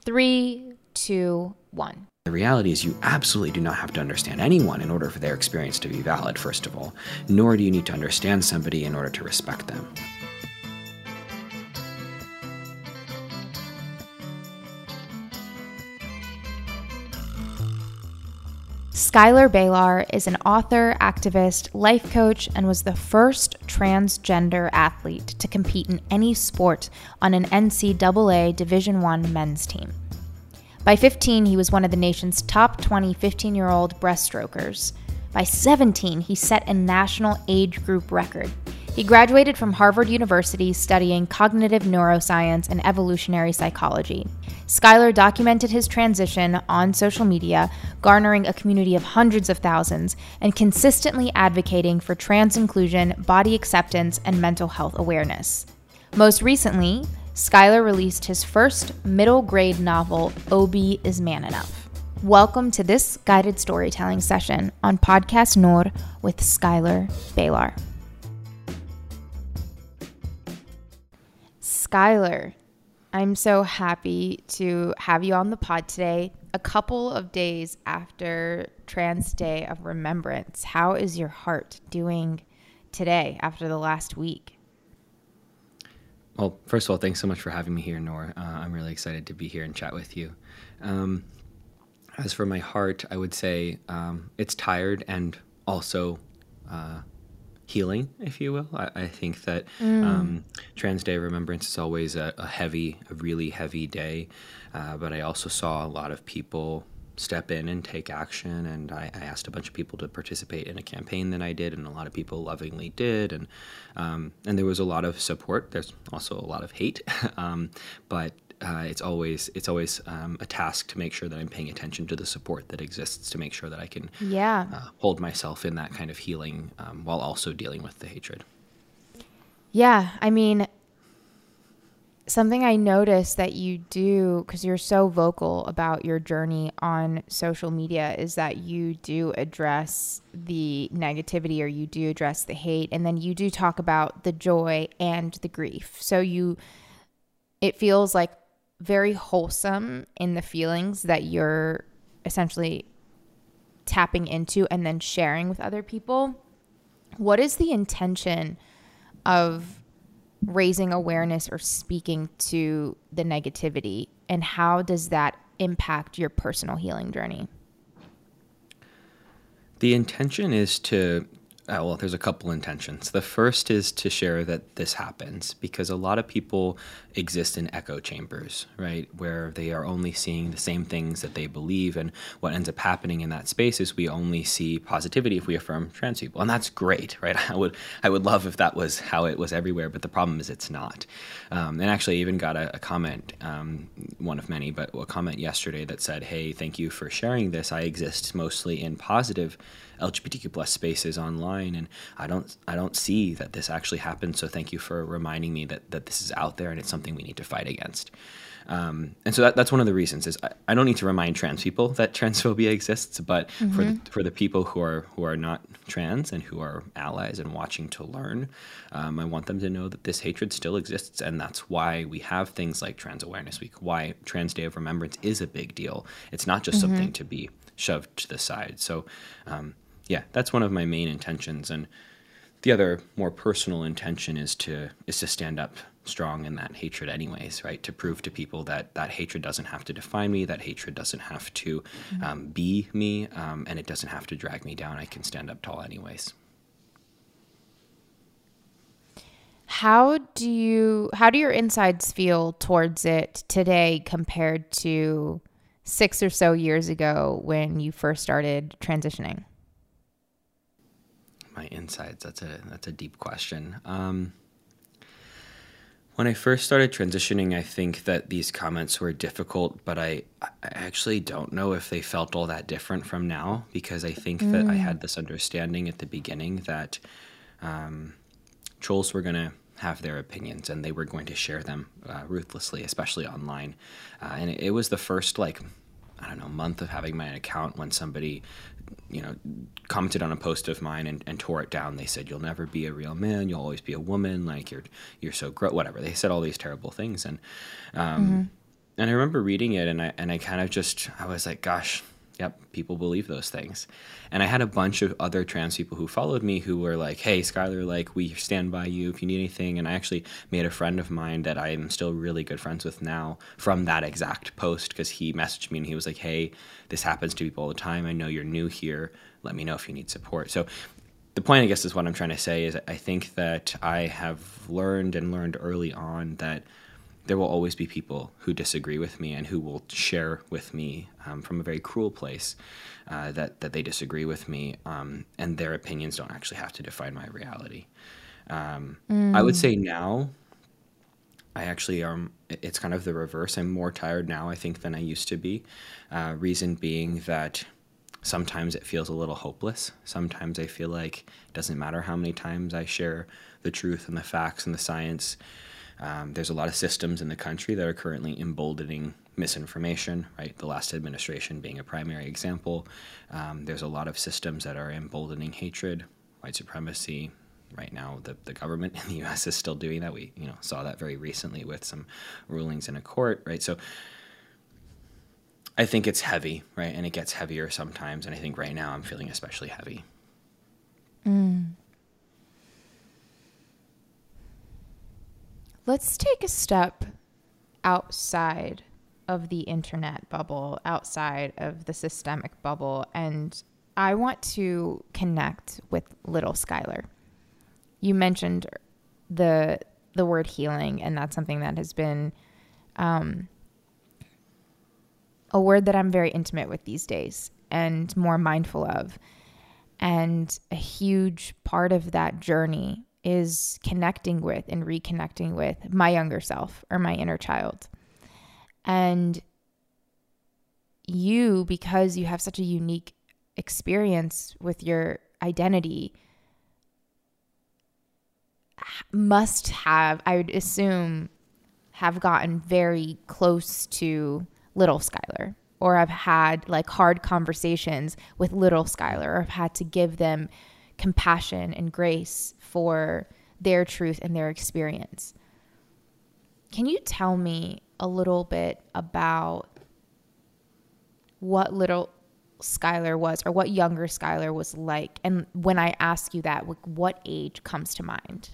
3, 2, 1. The reality is you absolutely do not have to understand anyone in order for their experience to be valid, first of all, nor do you need to understand somebody in order to respect them. Skylar Bailar is an author, activist, life coach, and was the first transgender athlete to compete in any sport on an NCAA Division I men's team. By 15, he was one of the nation's top 20 15-year-old breaststrokers. By 17, he set a national age group record. He graduated from Harvard University studying cognitive neuroscience and evolutionary psychology. Skylar documented his transition on social media, garnering a community of hundreds of thousands, and consistently advocating for trans inclusion, body acceptance, and mental health awareness. Most recently, Skylar released his first middle grade novel, Obi is Man Enough. Welcome to this guided storytelling session on Podcast Noor with Skylar Bailar. Skylar, I'm so happy to have you on the pod today, a couple of days after Trans Day of Remembrance. How is your heart doing today after the last week? Well, first of all, thanks so much for having me here, Noor. I'm really excited to be here and chat with you. As for my heart, I would say it's tired and also healing, if you will. I think that Trans Day of Remembrance is always a really heavy day, but I also saw a lot of people step in and take action, and I asked a bunch of people to participate in a campaign that I did, and a lot of people lovingly did, and there was a lot of support. There's also a lot of hate, but it's always a task to make sure that I'm paying attention to the support that exists to make sure that I can hold myself in that kind of healing while also dealing with the hatred. Yeah, I mean, something I noticed that you do, because you're so vocal about your journey on social media, is that you do address the negativity, or you do address the hate, and then you do talk about the joy and the grief. So it feels like very wholesome in the feelings that you're essentially tapping into and then sharing with other people. What is the intention of raising awareness or speaking to the negativity, and how does that impact your personal healing journey? The intention is to there's a couple intentions. The first is to share that this happens because a lot of people exist in echo chambers, right? Where they are only seeing the same things that they believe. And what ends up happening in that space is we only see positivity if we affirm trans people. And that's great, right? I would love if that was how it was everywhere, but the problem is it's not. And actually I even got a comment, one of many, but a comment yesterday that said, hey, thank you for sharing this. I exist mostly in positive LGBTQ plus spaces online, and I don't see that this actually happens. So thank you for reminding me that this is out there and it's something we need to fight against. And so that's one of the reasons is I don't need to remind trans people that transphobia exists, but for the people who are not trans and who are allies and watching to learn, I want them to know that this hatred still exists, and that's why we have things like Trans Awareness Week, why Trans Day of Remembrance is a big deal. It's not just something to be shoved to the side. So that's one of my main intentions. And the other more personal intention is to stand up strong in that hatred anyways, right? To prove to people that hatred doesn't have to define me, that hatred doesn't have to be me, and it doesn't have to drag me down. I can stand up tall anyways. How do your insides feel towards it today compared to 6 or so years ago when you first started transitioning? My insides, that's a deep question. When I first started transitioning, I think that these comments were difficult, but I actually don't know if they felt all that different from now, because I think that I had this understanding at the beginning that trolls were going to have their opinions and they were going to share them ruthlessly, especially online. And it was the first, month of having my account when somebody, commented on a post of mine and tore it down. They said, "You'll never be a real man. You'll always be a woman. Like you're so gross." Whatever. They said all these terrible things, and And I remember reading it, and I kind of just, I was like, gosh, yep, people believe those things. And I had a bunch of other trans people who followed me who were like, hey, Skylar, like, we stand by you if you need anything. And I actually made a friend of mine that I am still really good friends with now from that exact post, because he messaged me and he was like, hey, this happens to people all the time. I know you're new here. Let me know if you need support. So the point, I guess, is what I'm trying to say is I think that I have learned early on that there will always be people who disagree with me and who will share with me from a very cruel place that they disagree with me, and their opinions don't actually have to define my reality. I would say now, I actually it's kind of the reverse. I'm more tired now, I think, than I used to be. Reason being that sometimes it feels a little hopeless. Sometimes I feel like it doesn't matter how many times I share the truth and the facts and the science. There's a lot of systems in the country that are currently emboldening misinformation, right? The last administration being a primary example. There's a lot of systems that are emboldening hatred, white supremacy. Right now, the government in the U.S. is still doing that. We saw that very recently with some rulings in a court, right? So I think it's heavy, right? And it gets heavier sometimes. And I think right now I'm feeling especially heavy. Let's take a step outside of the internet bubble, outside of the systemic bubble, and I want to connect with little Skylar. You mentioned the word healing, and that's something that has been a word that I'm very intimate with these days and more mindful of. And a huge part of that journey is connecting with and reconnecting with my younger self or my inner child. And you, because you have such a unique experience with your identity, must have, I would assume, have gotten very close to little Skylar, or I've had like hard conversations with little Skylar, or I've had to give them compassion and grace for their truth and their experience. Can you tell me a little bit about what little Skylar was, or what younger Skylar was like? And when I ask you that, what age comes to mind?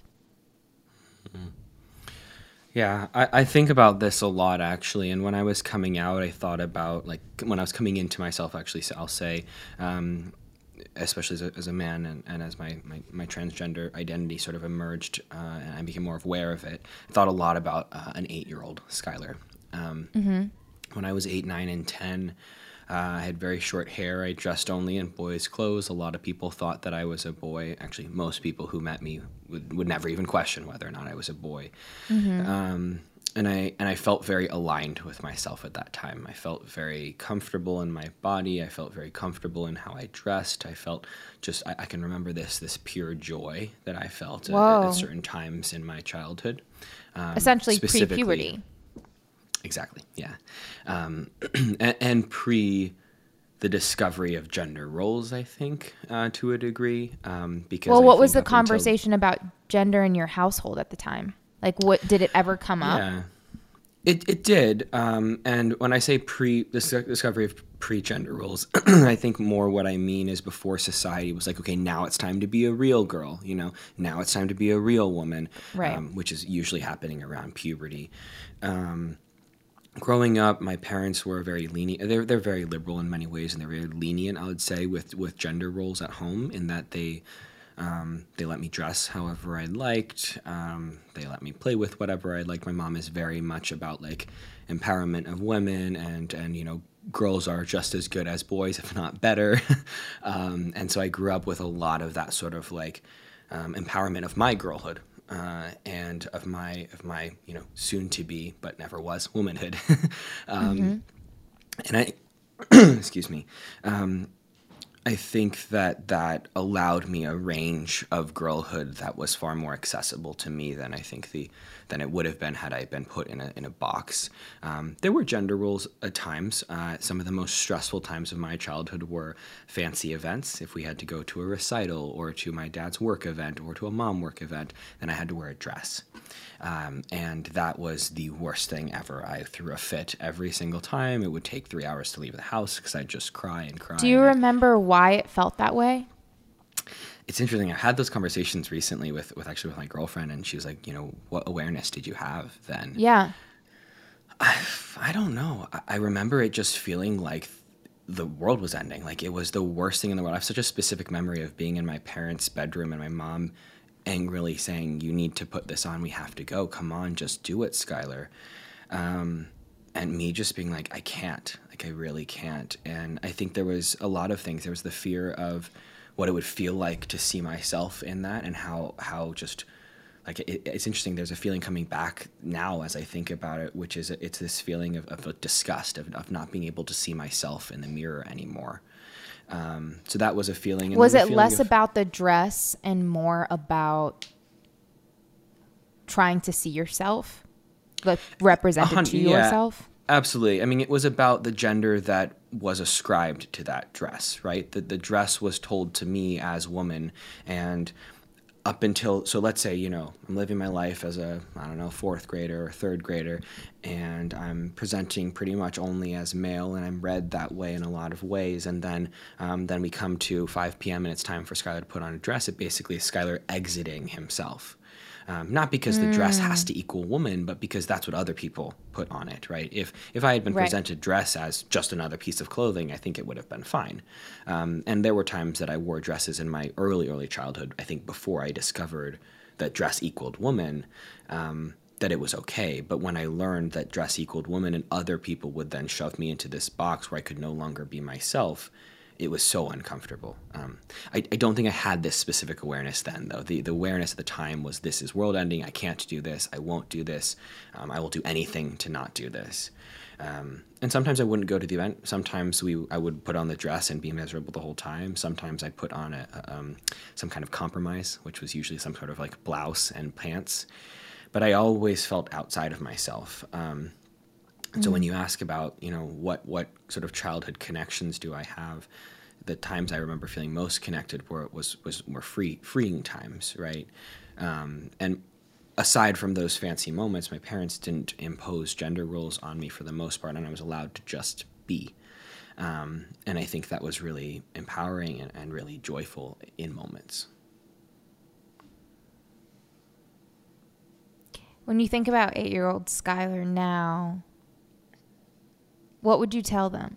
Yeah, I think about this a lot, actually. And when I was coming out, I thought about, like, when I was coming into myself, actually, I'll say, especially as a man and as my transgender identity sort of emerged and I became more aware of it, I thought a lot about an 8-year-old Skylar. When I was 8, 9, and 10, I had very short hair. I dressed only in boys' clothes. A lot of people thought that I was a boy. Actually, most people who met me would never even question whether or not I was a boy. And I felt very aligned with myself at that time. I felt very comfortable in my body. I felt very comfortable in how I dressed. I felt just, I can remember this pure joy that I felt at certain times in my childhood. Essentially pre-puberty. Exactly, yeah. And pre the discovery of gender roles, I think, to a degree. Because what was the conversation about gender in your household at the time? Like, what did it ever come up? Yeah, it did. And when I say discovery of pre-gender roles, I think more what I mean is before society was like, okay, now it's time to be a real girl, now it's time to be a real woman, right. Which is usually happening around puberty. Growing up, my parents were very lenient. They're very liberal in many ways, and they're very lenient, I would say, with gender roles at home, in that they let me dress however I liked. They let me play with whatever I liked. My mom is very much about like empowerment of women, and girls are just as good as boys, if not better. And so I grew up with a lot of that sort of like empowerment of my girlhood. And of my soon to be but never was womanhood. And I excuse me. I think that that allowed me a range of girlhood that was far more accessible to me than I think than it would have been had I been put in a box. There were gender roles at times. Some of the most stressful times of my childhood were fancy events. If we had to go to a recital or to my dad's work event or to a mom work event, then I had to wear a dress. And that was the worst thing ever. I threw a fit every single time. It would take 3 hours to leave the house because I'd just cry and cry. Do you remember why it felt that way? It's interesting. I had those conversations recently with my girlfriend, and she was like, what awareness did you have then? Yeah. I don't know. I remember it just feeling like the world was ending. Like it was the worst thing in the world. I have such a specific memory of being in my parents' bedroom and my mom angrily saying, "You need to put this on. We have to go. Come on, just do it, Skylar." And me just being like, I can't. Like, I really can't. And I think there was a lot of things. There was the fear of what it would feel like to see myself in that, and how just, like, it's interesting. There's a feeling coming back now as I think about it, which is it's this feeling of disgust, of not being able to see myself in the mirror anymore. So that was a feeling. And was it less about the dress and more about trying to see yourself, like represented to yourself? Absolutely. I mean, it was about the gender that was ascribed to that dress, right? The dress was told to me as woman, and up until, so let's say, I'm living my life as a, fourth grader or third grader, and I'm presenting pretty much only as male, and I'm read that way in a lot of ways. And then we come to 5 p.m. and it's time for Skylar to put on a dress. It basically is Skylar exiting himself. Not because the dress has to equal woman, but because that's what other people put on it, right? If I had been presented dress as just another piece of clothing, I think it would have been fine. And there were times that I wore dresses in my early childhood, I think before I discovered that dress equaled woman, that it was okay. But when I learned that dress equaled woman and other people would then shove me into this box where I could no longer be myself, it was so uncomfortable. I don't think I had this specific awareness then, though. The awareness at the time was, this is world ending. I can't do this. I won't do this. I will do anything to not do this. And sometimes I wouldn't go to the event. Sometimes I would put on the dress and be miserable the whole time. Sometimes I put on some kind of compromise, which was usually some sort of like blouse and pants. But I always felt outside of myself. So when you ask about, what sort of childhood connections do I have, the times I remember feeling most connected were freeing times, right? And aside from those fancy moments, my parents didn't impose gender roles on me for the most part, and I was allowed to just be. And I think that was really empowering and really joyful in moments. When you think about 8-year-old Skylar now, what would you tell them?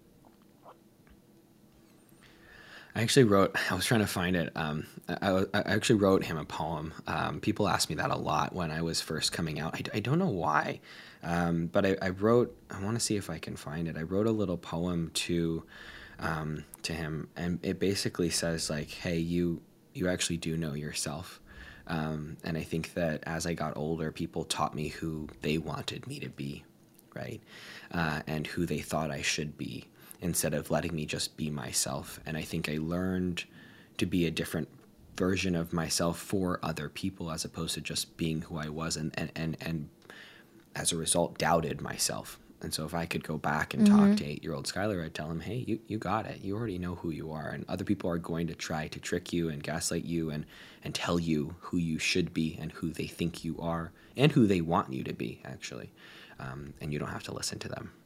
I was trying to find it. I actually wrote him a poem. People ask me that a lot when I was first coming out. I don't know why, but I want to see if I can find it. I wrote a little poem to him, and it basically says like, hey, you actually do know yourself. And I think that as I got older, people taught me who they wanted me to be, right? And who they thought I should be, instead of letting me just be myself. And I think I learned to be a different version of myself for other people, as opposed to just being who I was, and as a result doubted myself. And so if I could go back and talk to 8-year-old Skylar, I'd tell him, hey, you got it. You already know who you are. And other people are going to try to trick you and gaslight you and tell you who you should be and who they think you are and who they want you to be, actually. And you don't have to listen to them.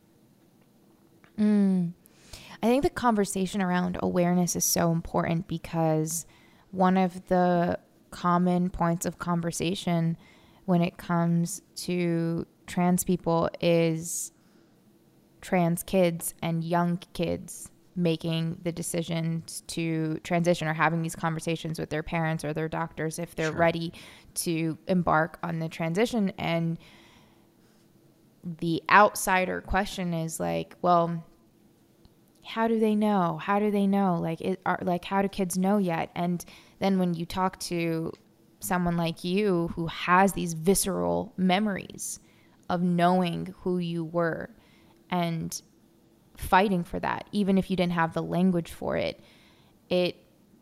I think the conversation around awareness is so important, because one of the common points of conversation when it comes to trans people is trans kids and young kids making the decisions to transition, or having these conversations with their parents or their doctors if they're ready to embark on the transition. And the outsider question is like, well, how do they know? How do they know? Like, how do kids know yet? And then when you talk to someone like you who has these visceral memories of knowing who you were and fighting for that, even if you didn't have the language for it, it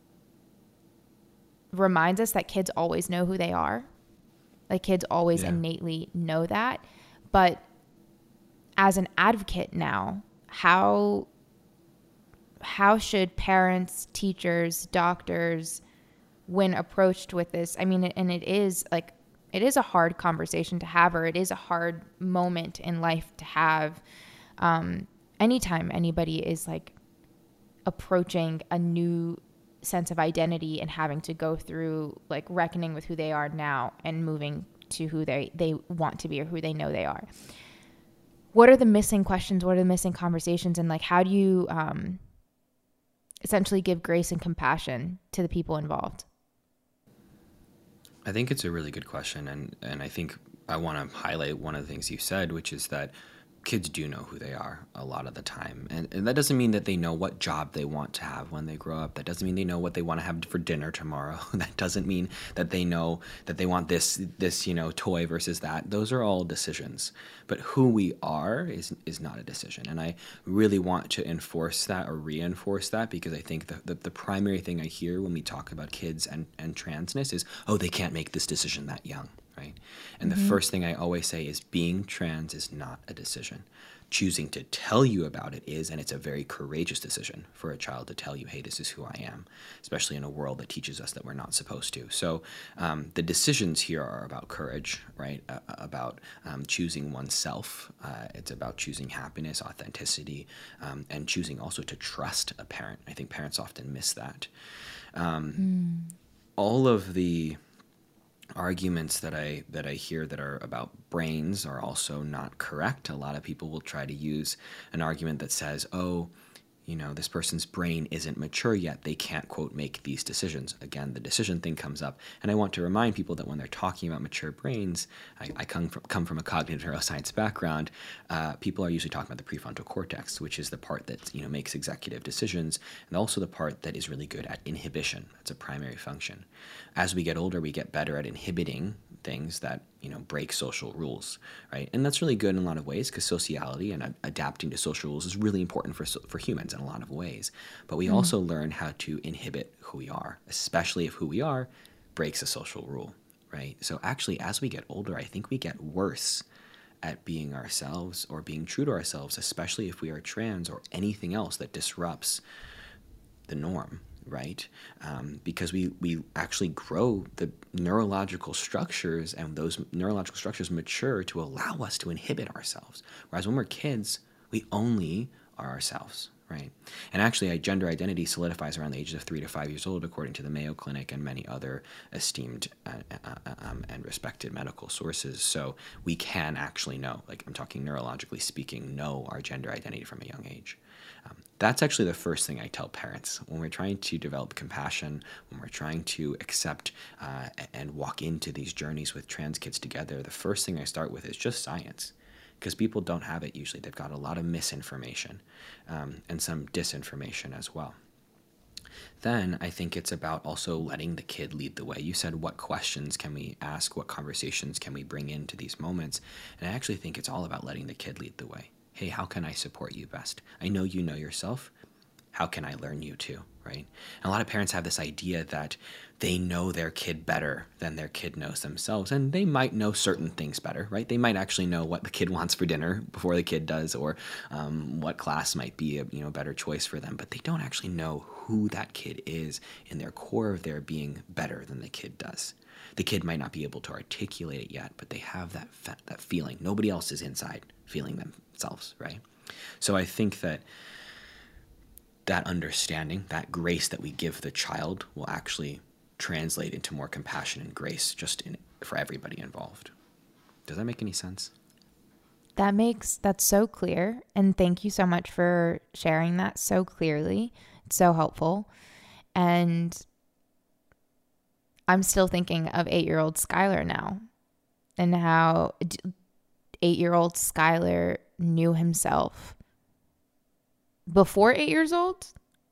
reminds us that kids always know who they are. Like, kids always innately know that. But as an advocate now, how should parents, teachers, doctors, when approached with this, I mean, and it is a hard conversation to have, or it is a hard moment in life to have. Anytime anybody is like approaching a new sense of identity and having to go through like reckoning with who they are now and moving to who they want to be or who they know they are. What are the missing questions? What are the missing conversations? And like, how do you essentially give grace and compassion to the people involved? I think it's a really good question. And I think I want to highlight one of the things you said, which is that kids do know who they are a lot of the time. And that doesn't mean that they know what job they want to have when they grow up. That doesn't mean they know what they want to have for dinner tomorrow. That doesn't mean that they know that they want this toy versus that. Those are all decisions. But who we are is not a decision. And I really want to enforce that or reinforce that, because I think the primary thing I hear when we talk about kids and transness is, oh, they can't make this decision that young. Right? And the first thing I always say is being trans is not a decision. Choosing to tell you about it is, and it's a very courageous decision for a child to tell you, hey, this is who I am, especially in a world that teaches us that we're not supposed to. So the decisions here are about courage, right? About choosing oneself. It's about choosing happiness, authenticity, and choosing also to trust a parent. I think parents often miss that. All of the arguments that I hear that are about brains are also not correct. A lot of people will try to use an argument that says, oh, this person's brain isn't mature yet. They can't, quote, make these decisions. Again, the decision thing comes up. And I want to remind people that when they're talking about mature brains, I come from a cognitive neuroscience background, people are usually talking about the prefrontal cortex, which is the part that makes executive decisions, and also the part that is really good at inhibition. That's a primary function. As we get older, we get better at inhibiting things that break social rules, right? And that's really good in a lot of ways, because sociality and adapting to social rules is really important for humans in a lot of ways. But we also learn how to inhibit who we are, especially if who we are breaks a social rule, right? So actually, as we get older, I think we get worse at being ourselves or being true to ourselves, especially if we are trans or anything else that disrupts the norm. Right? Because we actually grow the neurological structures, and those neurological structures mature to allow us to inhibit ourselves. Whereas when we're kids, we only are ourselves, right? And actually, gender identity solidifies around the ages of 3 to 5 years old, according to the Mayo Clinic and many other esteemed and respected medical sources. So we can actually know, like I'm talking neurologically speaking, know our gender identity from a young age. That's actually the first thing I tell parents when we're trying to develop compassion, when we're trying to accept and walk into these journeys with trans kids together. The first thing I start with is just science, because people don't have it usually. They've got a lot of misinformation and some disinformation as well. Then I think it's about also letting the kid lead the way. You said, what questions can we ask? What conversations can we bring into these moments? And I actually think it's all about letting the kid lead the way. Hey, how can I support you best? I know you know yourself. How can I learn you too, right? And a lot of parents have this idea that they know their kid better than their kid knows themselves. And they might know certain things better, right? They might actually know what the kid wants for dinner before the kid does, or what class might be a better choice for them. But they don't actually know who that kid is in their core of their being better than the kid does. The kid might not be able to articulate it yet, but they have that feeling. Nobody else is inside feeling themselves, right? So I think that understanding, that grace that we give the child will actually translate into more compassion and grace for everybody involved. Does that make any sense? That's so clear. And thank you so much for sharing that so clearly. It's so helpful. And I'm still thinking of 8-year-old Skylar now, and how 8-year-old Skylar knew himself before 8 years old.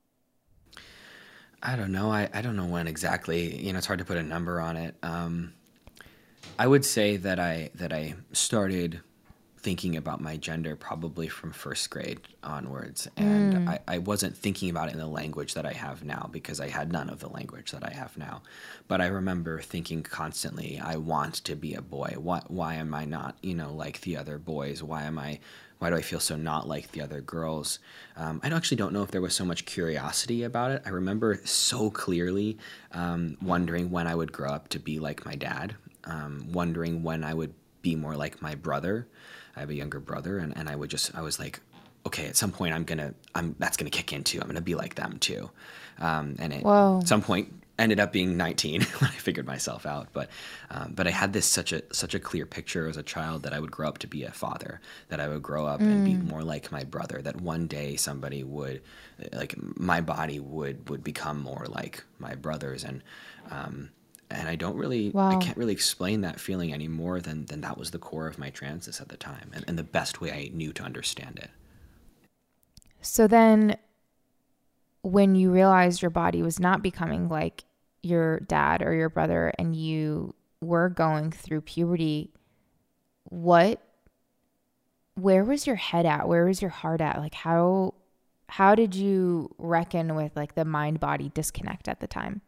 I don't know. I don't know when exactly. It's hard to put a number on it. I would say that I started thinking about my gender probably from first grade onwards. And I wasn't thinking about it in the language that I have now because I had none of the language that I have now. But I remember thinking constantly, I want to be a boy. Why am I not, like the other boys? Why do I feel so not like the other girls? I actually don't know if there was so much curiosity about it. I remember so clearly wondering when I would grow up to be like my dad, wondering when I would be more like my brother. I have a younger brother, and I was like, okay, at some point that's gonna kick in too. I'm gonna be like them too. And at some point ended up being 19 when I figured myself out. But I had this such a clear picture as a child that I would grow up to be a father, that I would grow up and be more like my brother, that one day somebody would, like my body would become more like my brother's. And I can't really explain that feeling any more than that was the core of my transness at the time, and the best way I knew to understand it. So then when you realized your body was not becoming like your dad or your brother and you were going through puberty, where was your head at? Where was your heart at? Like how did you reckon with like the mind-body disconnect at the time?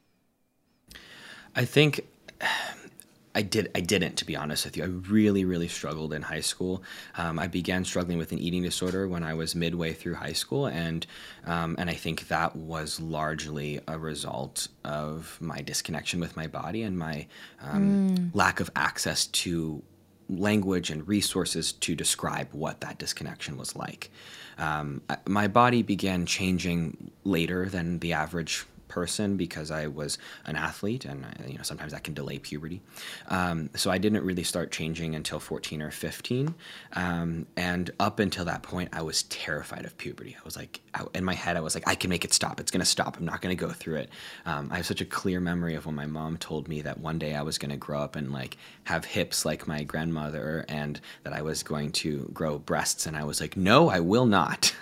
I think I didn't, to be honest with you. I really, really struggled in high school. I began struggling with an eating disorder when I was midway through high school, and I think that was largely a result of my disconnection with my body and my lack of access to language and resources to describe what that disconnection was like. My body began changing later than the average person because I was an athlete, and sometimes that can delay puberty. So I didn't really start changing until 14 or 15. And up until that point, I was terrified of puberty. I was like, in my head, I was like, I can make it stop. It's going to stop. I'm not going to go through it. I have such a clear memory of when my mom told me that one day I was going to grow up and like have hips like my grandmother, and that I was going to grow breasts. And I was like, no, I will not.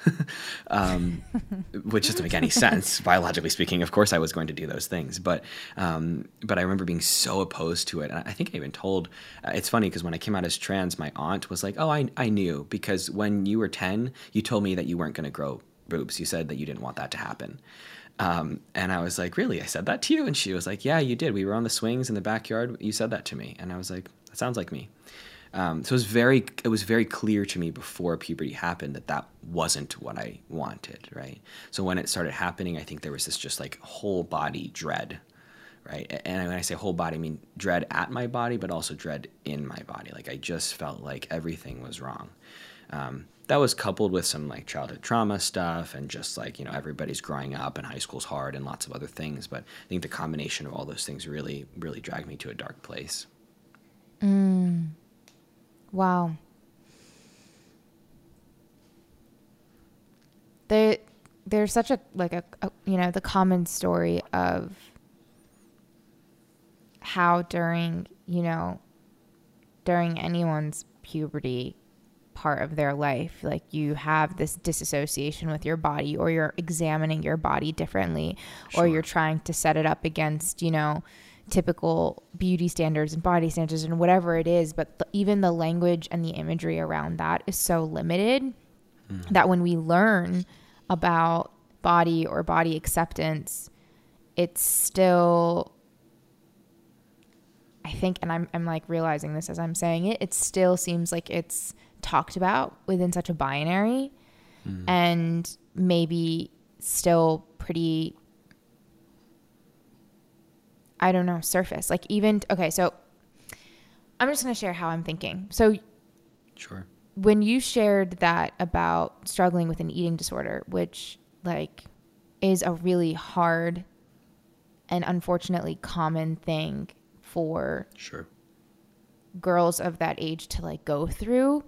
Which doesn't make any sense, biologically speaking. Of course I was going to do those things, but I remember being so opposed to it. And I think I even told, it's funny because when I came out as trans, my aunt was like, oh, I knew, because when you were 10, you told me that you weren't going to grow boobs. You said that you didn't want that to happen. And I was like, really? I said that to you? And she was like, yeah, you did. We were on the swings in the backyard. You said that to me. And I was like, that sounds like me. So it was very clear to me before puberty happened that wasn't what I wanted, right? So when it started happening, I think there was this just like whole body dread, right? And when I say whole body, I mean dread at my body, but also dread in my body. Like I just felt like everything was wrong. That was coupled with some like childhood trauma stuff, and just like, everybody's growing up and high school's hard and lots of other things. But I think the combination of all those things really, really dragged me to a dark place. Wow. There's such a the common story of how during anyone's puberty part of their life, like you have this disassociation with your body, or you're examining your body differently, or you're trying to set it up against, typical beauty standards and body standards and whatever it is. But even the language and the imagery around that is so limited that when we learn about body or body acceptance, it's still, I think, and I'm like realizing this as I'm saying it, it still seems like it's talked about within such a binary and maybe still pretty, I don't know, surface. Like even, okay, so I'm just going to share how I'm thinking. So sure. When you shared that about struggling with an eating disorder, which like is a really hard and unfortunately common thing for girls of that age to like go through,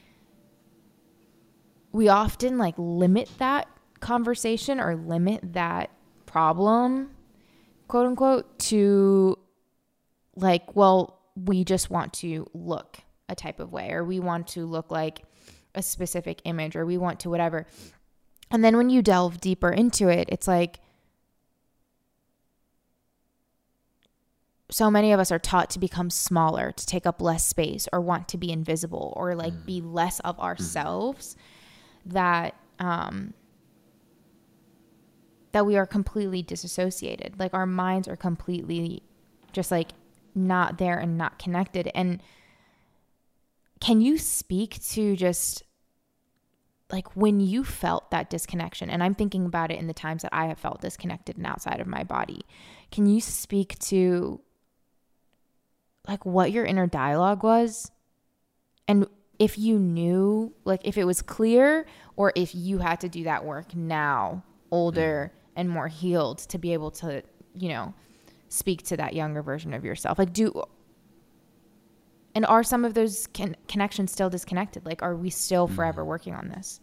we often like limit that conversation or limit that problem, quote unquote, to like, well, we just want to look a type of way, or we want to look like a specific image, or we want to whatever. And then when you delve deeper into it, it's like, so many of us are taught to become smaller, to take up less space, or want to be invisible, or like be less of ourselves, that that we are completely disassociated. Like our minds are completely just like not there and not connected. And can you speak to just like when you felt that disconnection? And I'm thinking about it in the times that I have felt disconnected and outside of my body. Can you speak to like what your inner dialogue was? And if you knew, like if it was clear, or if you had to do that work now, older and more healed, to be able to, you know, speak to that younger version of yourself. Like and are some of those connections still disconnected? Like, are we still forever working on this?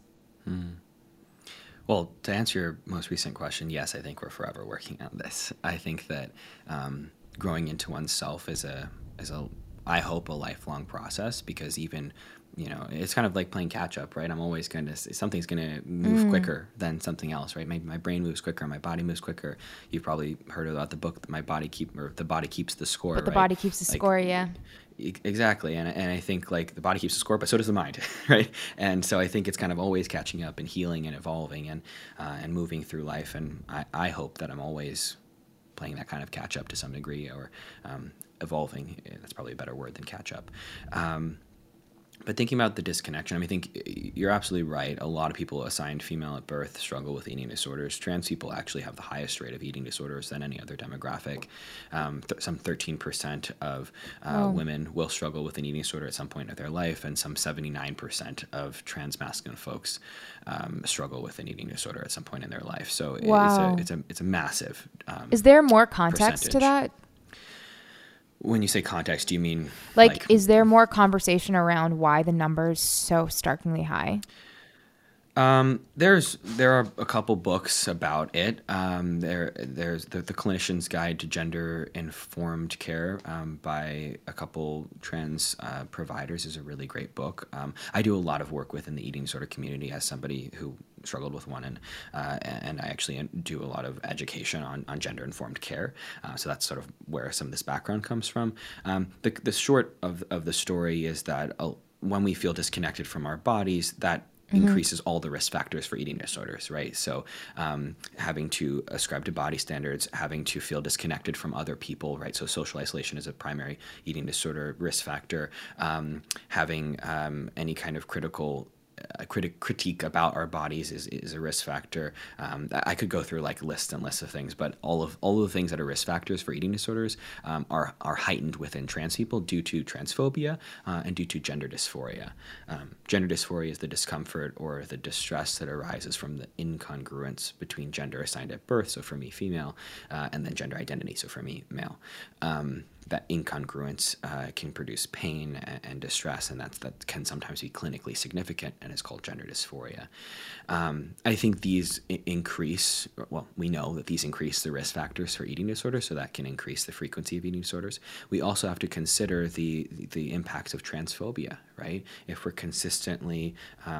Well, to answer your most recent question, yes, I think we're forever working on this. I think that growing into oneself is I hope, a lifelong process, because even, you know, it's kind of like playing catch up, right? I'm always going to, something's going to move quicker than something else, right? My brain moves quicker, my body moves quicker. You've probably heard about the book, The Body Keeps the Score, But the right? body keeps the score, yeah. Exactly. And I think like the body keeps the score, but so does the mind, right? And so I think it's kind of always catching up and healing and evolving and moving through life. And I hope that I'm always playing that kind of catch up to some degree, or evolving. That's probably a better word than catch up. But thinking about the disconnection, I mean, I think you're absolutely right. A lot of people assigned female at birth struggle with eating disorders. Trans people actually have the highest rate of eating disorders than any other demographic. Some 13% of women will struggle with an eating disorder at some point in their life, and some 79% of trans masculine folks struggle with an eating disorder at some point in their life. So it's a massive Is there more context percentage to that? When you say context, do you mean like is there more conversation around why the number is so starkly high? There are a couple books about it. There's the Clinician's Guide to Gender Informed Care by a couple trans providers is a really great book. I do a lot of work within the eating disorder community as somebody who struggled with one, and I actually do a lot of education on gender informed care. So that's sort of where some of this background comes from. The short of the story is that when we feel disconnected from our bodies, that increases all the risk factors for eating disorders, right? So having to ascribe to body standards, having to feel disconnected from other people, right? So social isolation is a primary eating disorder risk factor. Having any kind of critique about our bodies is a risk factor. I could go through like lists and lists of things, but all of the things that are risk factors for eating disorders are heightened within trans people due to transphobia and due to gender dysphoria. Gender dysphoria is the discomfort or the distress that arises from the incongruence between gender assigned at birth, so for me female, and then gender identity, so for me male. That incongruence can produce pain and distress, and that can sometimes be clinically significant and is called gender dysphoria. I think these increase, well, we know that these increase the risk factors for eating disorders, so that can increase the frequency of eating disorders. We also have to consider the impacts of transphobia, right? If we're consistently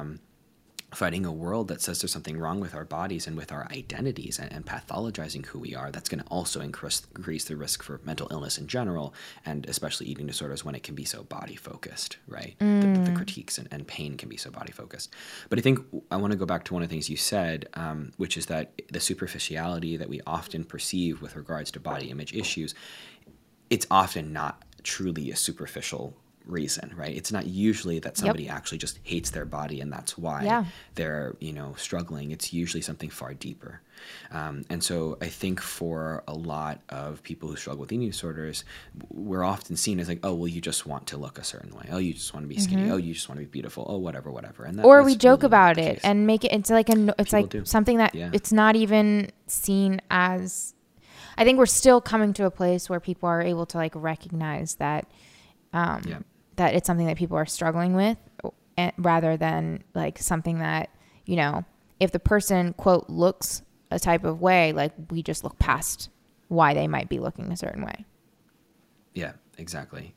fighting a world that says there's something wrong with our bodies and with our identities and pathologizing who we are, that's going to also increase the risk for mental illness in general, and especially eating disorders when it can be so body-focused, right? The critiques and pain can be so body-focused. But I think I want to go back to one of the things you said, which is that the superficiality that we often perceive with regards to body image issues, it's often not truly a superficial reason, right? It's not usually that somebody actually just hates their body and that's why they're, struggling. It's usually something far deeper. And so I think for a lot of people who struggle with eating disorders, we're often seen as like, oh, well, you just want to look a certain way. Oh, you just want to be skinny. Oh, you just want to be beautiful. Oh, whatever. And or we joke about it and make it into like something that it's not even seen as. I think we're still coming to a place where people are able to like recognize that that it's something that people are struggling with, rather than like something that, if the person, quote, looks a type of way, like we just look past why they might be looking a certain way. Yeah, exactly.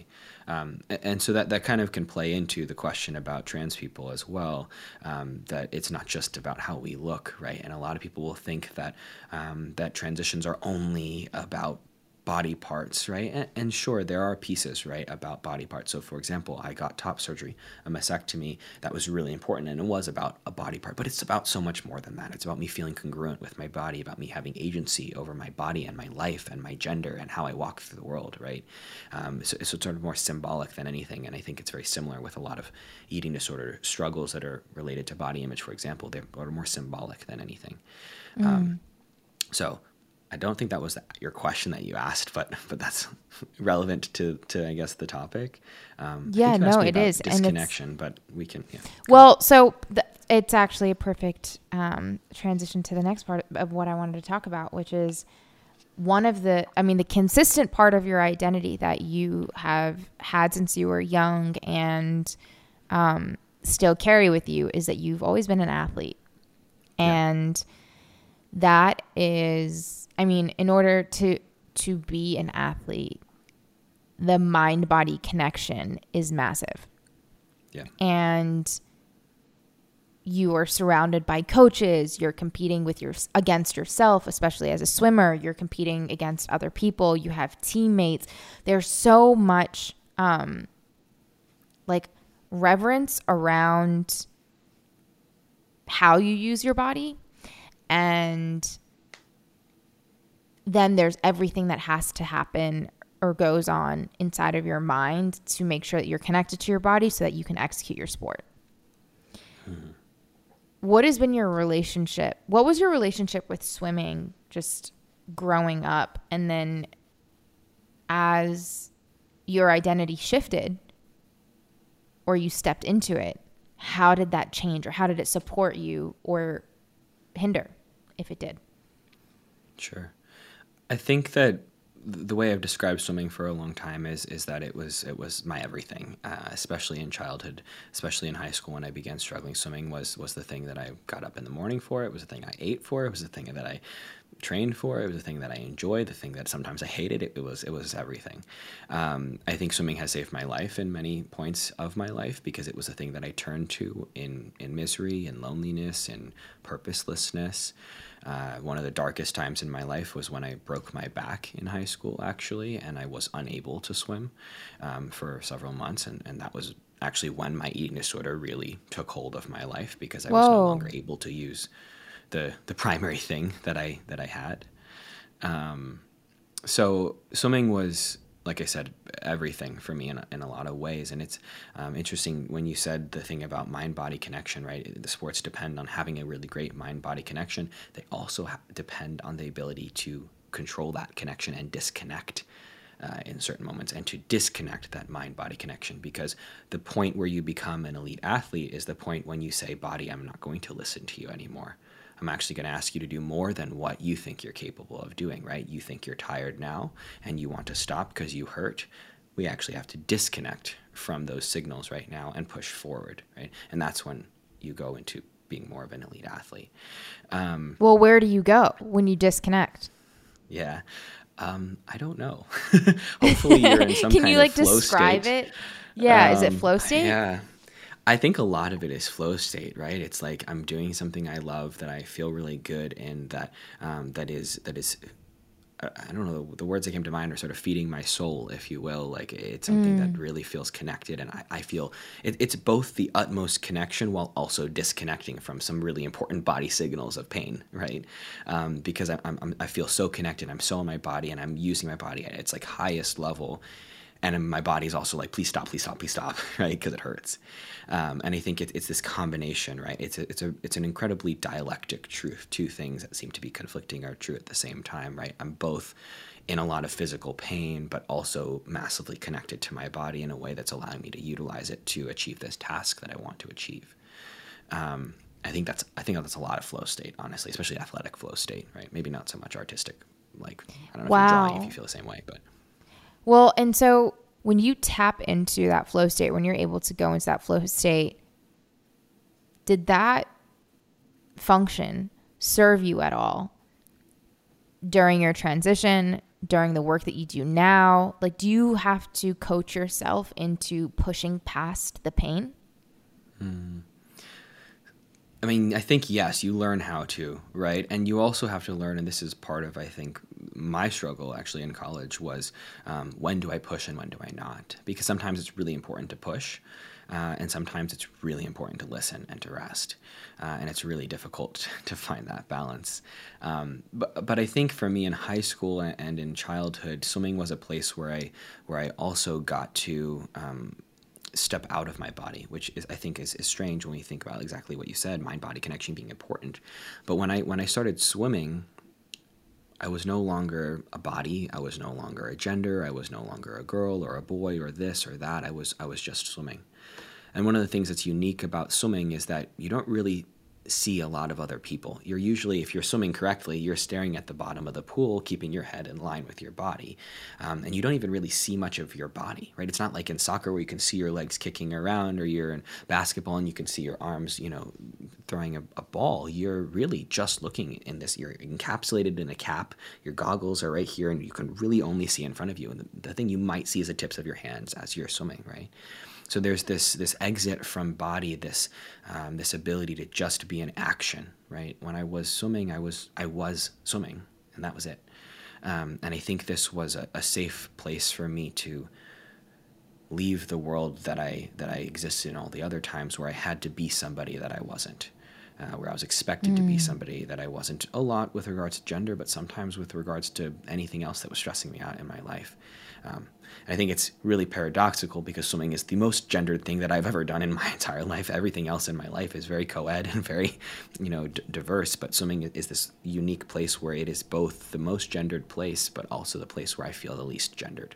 And so that kind of can play into the question about trans people as well, that it's not just about how we look, right? And a lot of people will think that that transitions are only about body parts, right? And sure, there are pieces, right, about body parts. So, for example, I got top surgery, a mastectomy. That was really important, and it was about a body part. But it's about so much more than that. It's about me feeling congruent with my body, about me having agency over my body and my life and my gender and how I walk through the world, right? So it's sort of more symbolic than anything, and I think it's very similar with a lot of eating disorder struggles that are related to body image, for example. They're more symbolic than anything. So I don't think that was your question that you asked, but that's relevant to I guess the topic. Yeah, no, it is disconnection, but we can. Yeah, well, so it's actually a perfect transition to the next part of what I wanted to talk about, which is the consistent part of your identity that you have had since you were young and still carry with you is that you've always been an athlete, and that is, in order to be an athlete, the mind-body connection is massive. Yeah. And you are surrounded by coaches. You're competing against yourself, especially as a swimmer. You're competing against other people. You have teammates. There's so much reverence around how you use your body. And then there's everything that has to happen or goes on inside of your mind to make sure that you're connected to your body so that you can execute your sport. What has been your relationship? What was your relationship with swimming just growing up? And then as your identity shifted or you stepped into it, how did that change, or how did it support you or hinder, if it did? Sure. I think that the way I've described swimming for a long time is that it was my everything, especially in childhood, especially in high school when I began struggling. Swimming was the thing that I got up in the morning for. It was the thing I ate for. It was the thing that I trained for. It was the thing that I enjoyed, the thing that sometimes I hated. It was everything. I think swimming has saved my life in many points of my life because it was a thing that I turned to in misery and loneliness and purposelessness. One of the darkest times in my life was when I broke my back in high school, actually, and I was unable to swim for several months, and that was actually when my eating disorder really took hold of my life because I was no longer able to use the primary thing that I had. So swimming was, like I said, everything for me in a lot of ways. And it's interesting when you said the thing about mind-body connection, right? The sports depend on having a really great mind-body connection. They also depend on the ability to control that connection and disconnect in certain moments, and to disconnect that mind-body connection, because the point where you become an elite athlete is the point when you say, body, I'm not going to listen to you anymore. I'm actually going to ask you to do more than what you think you're capable of doing, right? You think you're tired now and you want to stop because you hurt. We actually have to disconnect from those signals right now and push forward, right? And that's when you go into being more of an elite athlete. Well, where do you go when you disconnect? Yeah. I don't know. Hopefully you're in some Can kind you of flow describe state. it? Yeah. Is it flow state? Yeah. I think a lot of it is flow state, right? It's like I'm doing something I love that I feel really good in, that is I don't know, the words that came to mind are sort of feeding my soul, if you will. Like it's something that really feels connected, and I feel it's both the utmost connection while also disconnecting from some really important body signals of pain, right? Because I feel so connected, I'm so in my body, and I'm using my body at its like highest level. And my body's also like, please stop, right? Because it hurts. And I think it's this combination, right? It's an incredibly dialectic truth. Two things that seem to be conflicting are true at the same time, right? I'm both in a lot of physical pain, but also massively connected to my body in a way that's allowing me to utilize it to achieve this task that I want to achieve. I think that's a lot of flow state, honestly, especially athletic flow state, right? Maybe not so much artistic, like, I don't know if you're drawing, if you feel the same way, but. Well, and so when you tap into that flow state, when you're able to go into that flow state, did that function serve you at all during your transition, during the work that you do now? Like, do you have to coach yourself into pushing past the pain? I mean, I think, yes, you learn how to, right? And you also have to learn, and this is part of, I think, my struggle actually in college was when do I push and when do I not? Because sometimes it's really important to push, and sometimes it's really important to listen and to rest. And it's really difficult to find that balance. But I think for me in high school and in childhood, swimming was a place where I also got to step out of my body, which I think is strange when we think about exactly what you said, mind-body connection being important. But when I started swimming, I was no longer a body. I was no longer a gender. I was no longer a girl or a boy or this or that. I was just swimming. And one of the things that's unique about swimming is that you don't really see a lot of other people. You're usually, if you're swimming correctly, you're staring at the bottom of the pool, keeping your head in line with your body. And you don't even really see much of your body, right? It's not like in soccer where you can see your legs kicking around, or you're in basketball and you can see your arms, throwing a ball. You're really just looking in this. You're encapsulated in a cap. Your goggles are right here and you can really only see in front of you. And the thing you might see is the tips of your hands as you're swimming, right? So there's this exit from body, this ability to just be in action, right? When I was swimming, I was swimming, and that was it. And I think this was a safe place for me to leave the world that I existed in all the other times, where I had to be somebody that I wasn't, where I was expected to be somebody that I wasn't, a lot with regards to gender, but sometimes with regards to anything else that was stressing me out in my life. And I think it's really paradoxical because swimming is the most gendered thing that I've ever done in my entire life. Everything else in my life is very co-ed and very, diverse. But swimming is this unique place where it is both the most gendered place, but also the place where I feel the least gendered.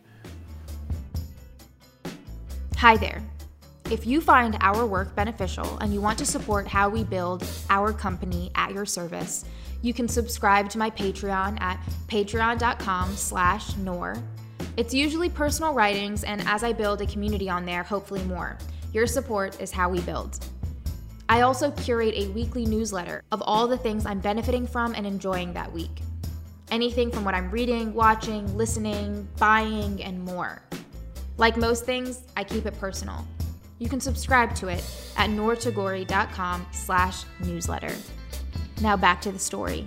Hi there. If you find our work beneficial and you want to support how we build our company at your service, you can subscribe to my Patreon at patreon.com/Noor. It's usually personal writings, and as I build a community on there, hopefully more. Your support is how we build. I also curate a weekly newsletter of all the things I'm benefiting from and enjoying that week. Anything from what I'm reading, watching, listening, buying, and more. Like most things, I keep it personal. You can subscribe to it at noortagori.com/newsletter. Now back to the story.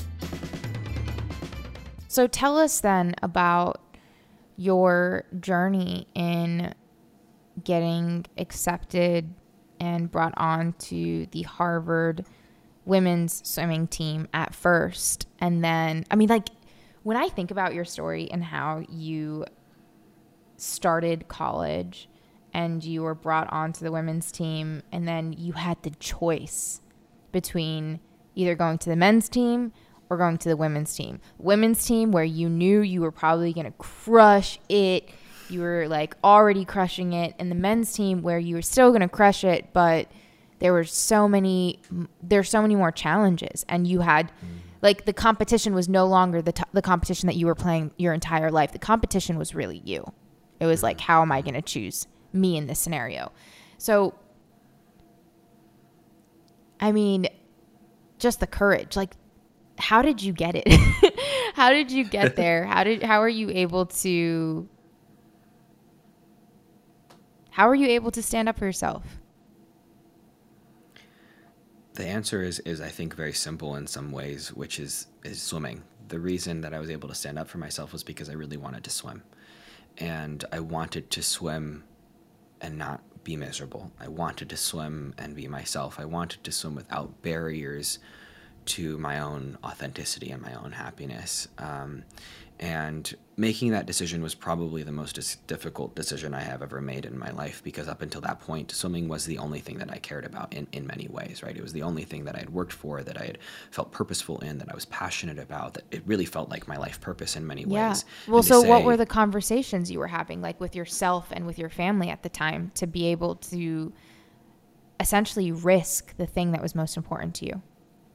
So tell us then about your journey in getting accepted and brought on to the Harvard women's swimming team at first. And then, when I think about your story and how you started college and you were brought onto the women's team, and then you had the choice between either going to the men's team or going to the women's team. Women's team where you knew you were probably going to crush it. You were already crushing it. And the men's team where you were still going to crush it, but there's so many more challenges. And you had the competition was no longer the competition that you were playing your entire life. The competition was really you. It was how am I going to choose me in this scenario? So, just the courage, how did you get it? How did you get there? How are you able to stand up for yourself? The answer is I think very simple in some ways, which is swimming. The reason that I was able to stand up for myself was because I really wanted to swim. And I wanted to swim and not be miserable. I wanted to swim and be myself. I wanted to swim without barriers to my own authenticity and my own happiness. And making that decision was probably the most difficult decision I have ever made in my life, because up until that point, swimming was the only thing that I cared about in many ways, right? It was the only thing that I had worked for, that I had felt purposeful in, that I was passionate about, that it really felt like my life purpose in many ways. Well, so what were the conversations you were having, with yourself and with your family at the time, to be able to essentially risk the thing that was most important to you?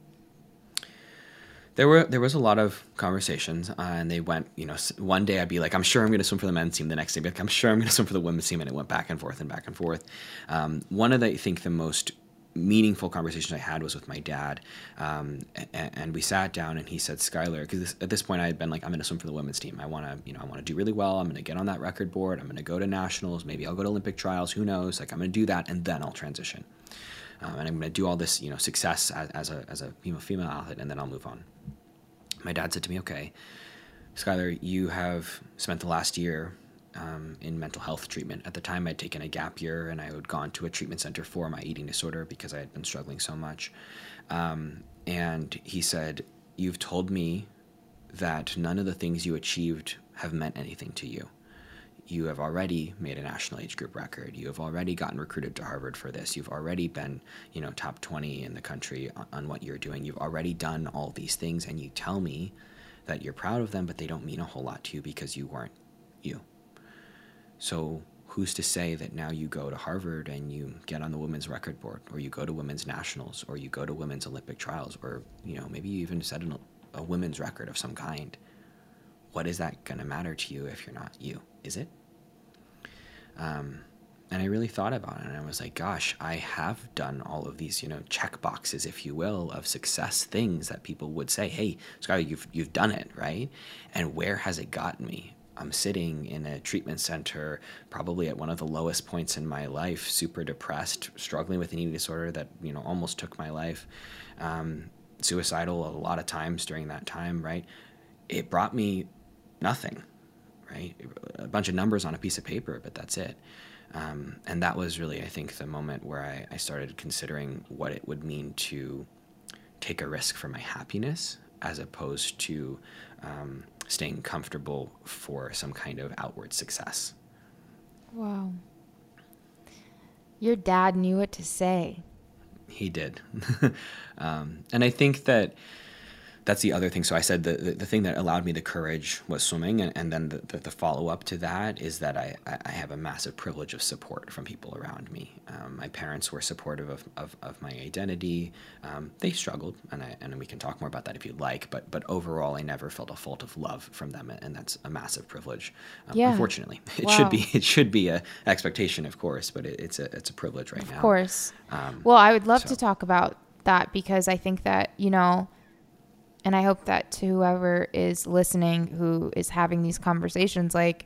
There was a lot of conversations, and they went, one day I'd be like, I'm sure I'm going to swim for the men's team. The next day I'd be like, I'm sure I'm going to swim for the women's team. And it went back and forth and back and forth. One of I think the most meaningful conversations I had was with my dad. And we sat down and he said, Skylar, because at this point I had been like, I'm going to swim for the women's team. I want to do really well. I'm going to get on that record board. I'm going to go to nationals. Maybe I'll go to Olympic trials. Who knows? I'm going to do that, and then I'll transition. And I'm going to do all this, success as a female athlete, and then I'll move on. My dad said to me, okay, Skylar, you have spent the last year in mental health treatment. At the time, I'd taken a gap year and I had gone to a treatment center for my eating disorder because I had been struggling so much. And he said, "You've told me that none of the things you achieved have meant anything to you. You have already made a national age group record. You have already gotten recruited to Harvard for this. You've already been, top 20 in the country on what you're doing. You've already done all these things, and you tell me that you're proud of them, but they don't mean a whole lot to you because you weren't you. So who's to say that now you go to Harvard and you get on the women's record board, or you go to women's nationals, or you go to women's Olympic trials, or, maybe you even set a women's record of some kind. What is that going to matter to you if you're not you? Is it?" And I really thought about it, and I was like, gosh, I have done all of these, check boxes, if you will, of success things that people would say, "Hey, Scotty, you've done it," right? And where has it gotten me? I'm sitting in a treatment center, probably at one of the lowest points in my life, super depressed, struggling with an eating disorder that, almost took my life, suicidal a lot of times during that time, right? It brought me nothing, right? A bunch of numbers on a piece of paper, but that's it. And that was really, I think, the moment where I started considering what it would mean to take a risk for my happiness as opposed to staying comfortable for some kind of outward success. Wow. Your dad knew what to say. He did. And I think that's the other thing. So I said the thing that allowed me the courage was swimming, and then the follow-up to that is that I have a massive privilege of support from people around me. My parents were supportive of my identity. They struggled, and we can talk more about that if you'd like, but overall I never felt a fault of love from them, and that's a massive privilege. Unfortunately. It should be a expectation, of course, but it's a privilege right now. Of course. Well, I would love to talk about that, because I think that, and I hope that to whoever is listening who is having these conversations, like,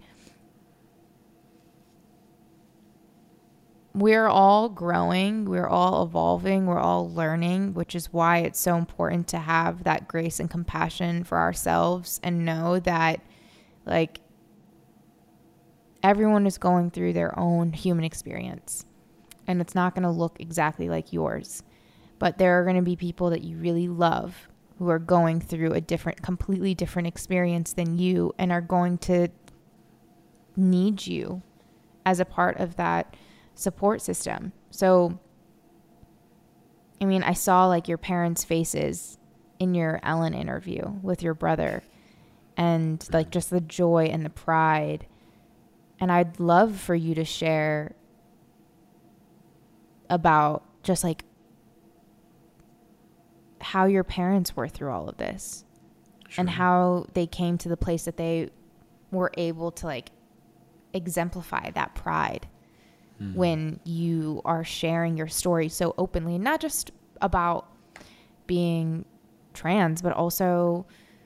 we're all growing, we're all evolving, we're all learning, which is why it's so important to have that grace and compassion for ourselves and know that, like, everyone is going through their own human experience, and it's not going to look exactly like yours. But there are going to be people that you really love who are going through a completely different experience than you, and are going to need you as a part of that support system. So, I mean, I saw like your parents' faces in your Ellen interview with your brother, and like just the joy and the pride. And I'd love for you to share about just like how your parents were through all of this. Sure. And how they came to the place that they were able to like exemplify that pride when you are sharing your story so openly, not just about being trans, but also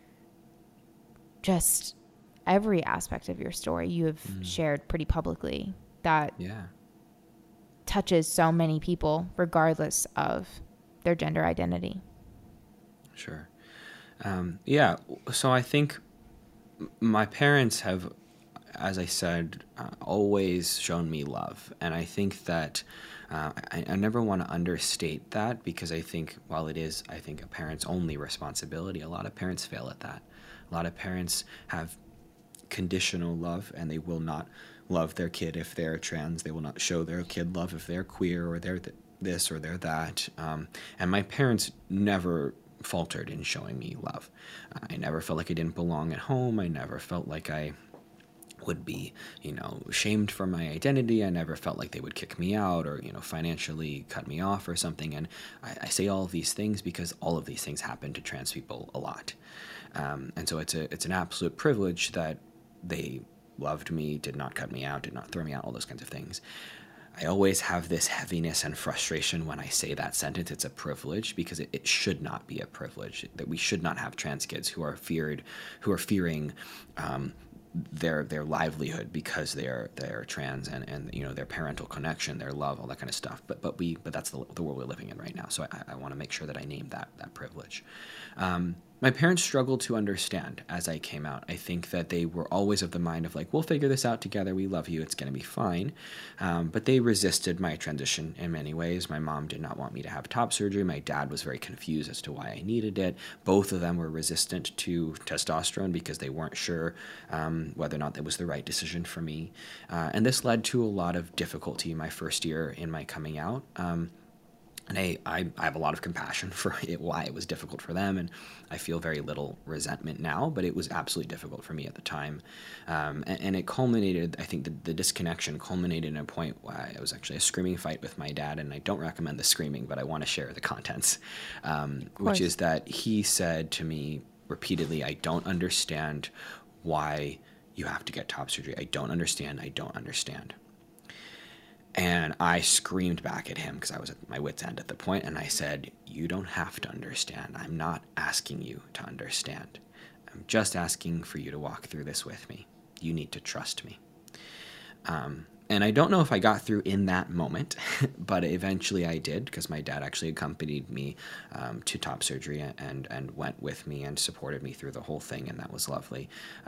just every aspect of your story you have shared pretty publicly that touches so many people regardless of their gender identity. Sure. So I think my parents have, as I said, always shown me love. And I think that I never want to understate that, because I think while it is, I think, a parent's only responsibility, a lot of parents fail at that. A lot of parents have conditional love, and they will not love their kid if they're trans. They will not show their kid love if they're queer or they're this or they're that. And my parents never faltered in showing me love. I never felt like I didn't belong at home. I never felt like I would be, shamed for my identity. I never felt like they would kick me out or, financially cut me off or something. And I say all of these things because all of these things happen to trans people a lot. And so it's an absolute privilege that they loved me, did not cut me out, did not throw me out, all those kinds of things. I always have this heaviness and frustration when I say that sentence. It's a privilege, because it should not be a privilege. That we should not have trans kids who are fearing their livelihood because they're trans, and their parental connection, their love, all that kind of stuff. But that's the world we're living in right now. So I want to make sure that I name that privilege. My parents struggled to understand as I came out. I think that they were always of the mind of like, we'll figure this out together. We love you. It's going to be fine. But they resisted my transition in many ways. My mom did not want me to have top surgery. My dad was very confused as to why I needed it. Both of them were resistant to testosterone because they weren't sure whether or not that was the right decision for me. And this led to a lot of difficulty in my first year in my coming out. And I have a lot of compassion for why it was difficult for them, and I feel very little resentment now, but it was absolutely difficult for me at the time. And it culminated, I think the disconnection culminated in a point where it was actually a screaming fight with my dad, and I don't recommend the screaming, but I want to share the contents, which is that he said to me repeatedly, I don't understand why you have to get top surgery. I don't understand. I don't understand. And I screamed back at him because I was at my wit's end at the point, and I said, you don't have to understand. I'm not asking you to understand. I'm just asking for you to walk through this with me. You need to trust me. And I don't know if I got through in that moment, but eventually I did, because my dad actually accompanied me to top surgery and went with me and supported me through the whole thing, and that was lovely.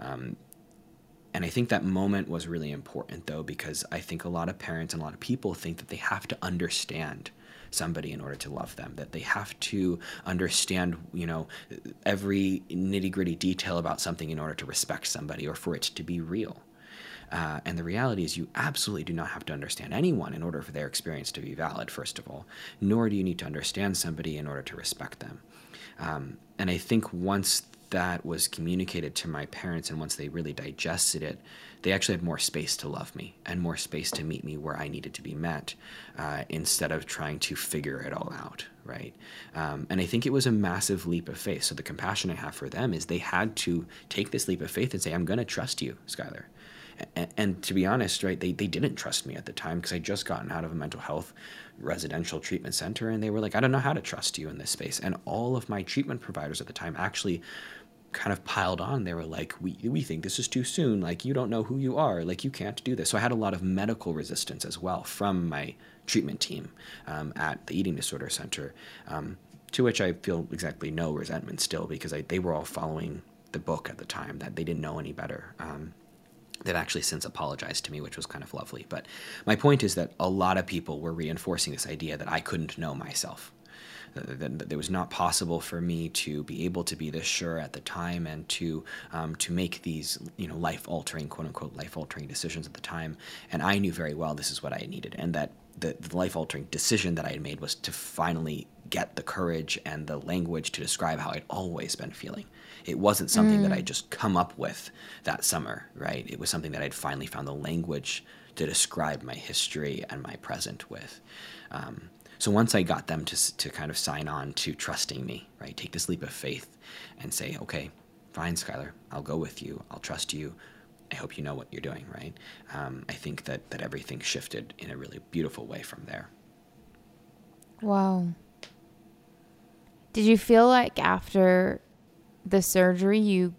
And I think that moment was really important, though, because I think a lot of parents and a lot of people think that they have to understand somebody in order to love them, that they have to understand, every nitty-gritty detail about something in order to respect somebody or for it to be real. And the reality is you absolutely do not have to understand anyone in order for their experience to be valid, first of all, nor do you need to understand somebody in order to respect them. And I think once that was communicated to my parents, and once they really digested it, they actually had more space to love me and more space to meet me where I needed to be met, instead of trying to figure it all out, right? And I think it was a massive leap of faith. So the compassion I have for them is they had to take this leap of faith and say, I'm going to trust you, Skylar. And to be honest, right, they didn't trust me at the time because I just gotten out of a mental health residential treatment center, and they were like, I don't know how to trust you in this space. And all of my treatment providers at the time actually kind of piled on. They were like, we think this is too soon. Like, you don't know who you are. Like, you can't do this. So I had a lot of medical resistance as well from my treatment team at the eating disorder center, to which I feel exactly no resentment still, because they were all following the book at the time, that they didn't know any better. They've actually since apologized to me, which was kind of lovely. But my point is that a lot of people were reinforcing this idea that I couldn't know myself. That it was not possible for me to be able to be this sure at the time and to make these life-altering, quote-unquote, life-altering decisions at the time. And I knew very well this is what I needed, and that the life-altering decision that I had made was to finally get the courage and the language to describe how I'd always been feeling. It wasn't something that I'd just come up with that summer, right? It was something that I'd finally found the language to describe my history and my present with. So once I got them to kind of sign on to trusting me, right, take this leap of faith and say, okay, fine, Skylar, I'll go with you. I'll trust you. I hope you know what you're doing, right? I think that everything shifted in a really beautiful way from there. Wow. Did you feel like after the surgery,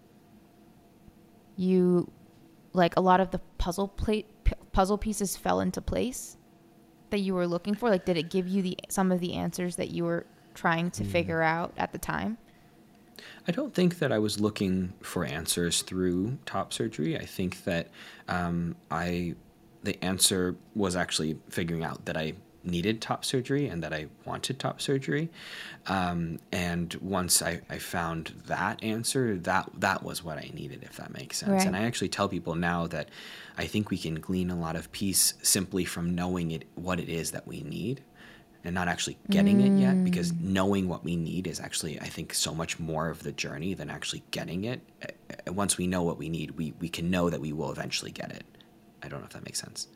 you like a lot of the puzzle pieces fell into place that you were looking for? Like, did it give you some of the answers that you were trying to figure out at the time? I don't think that I was looking for answers through top surgery. I think that the answer was actually figuring out that I needed top surgery and that I wanted top surgery. And once I found that answer, that was what I needed, if that makes sense. Right. And I actually tell people now that I think we can glean a lot of peace simply from knowing what it is that we need and not actually getting it yet, because knowing what we need is actually, I think, so much more of the journey than actually getting it. Once we know what we need, we can know that we will eventually get it. I don't know if that makes sense.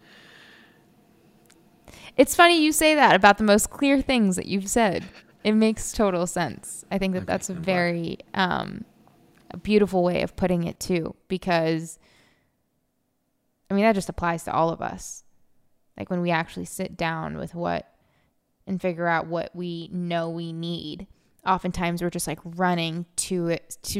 It's funny you say that about the most clear things that you've said. It makes total sense. I think that's a very a beautiful way of putting it too, because I mean, that just applies to all of us. Like when we actually sit down with and figure out what we know we need, oftentimes we're just like running to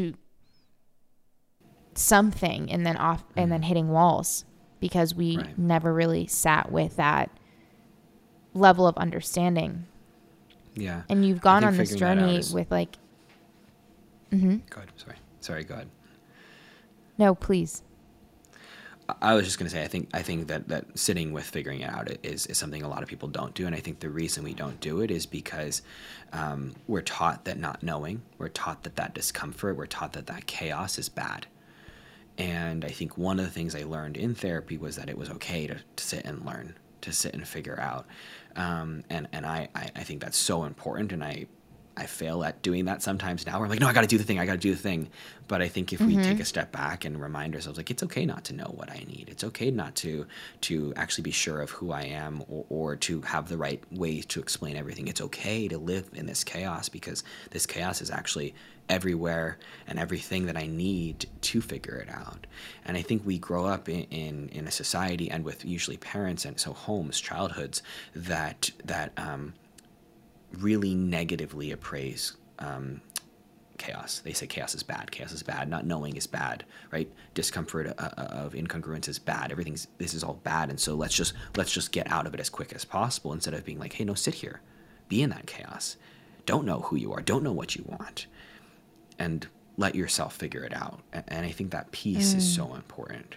something and then hitting walls because we never really sat with that level of understanding. Yeah. And you've gone on this journey with like Go ahead. Sorry. Go ahead. No, please. I was just going to say, I think that sitting with figuring it out is something a lot of people don't do. And I think the reason we don't do it is because we're taught that not knowing, we're taught that discomfort, we're taught that chaos is bad. And I think one of the things I learned in therapy was that it was okay to sit and learn, to sit and figure out. And I think that's so important. And I fail at doing that sometimes now. We're like, no, I got to do the thing. But I think if we take a step back and remind ourselves, like, it's okay not to know what I need. It's okay not to actually be sure of who I am or to have the right way to explain everything. It's okay to live in this chaos because this chaos is actually everywhere and everything that I need to figure it out. And I think we grow up in a society and with usually parents and so homes, childhoods that really negatively appraise chaos. They say chaos is bad, not knowing is bad, right? Discomfort of incongruence is bad. This is all bad, and so let's just get out of it as quick as possible instead of being like, hey, no, sit here, be in that chaos, don't know who you are, don't know what you want, and let yourself figure it out. And I think that piece is so important.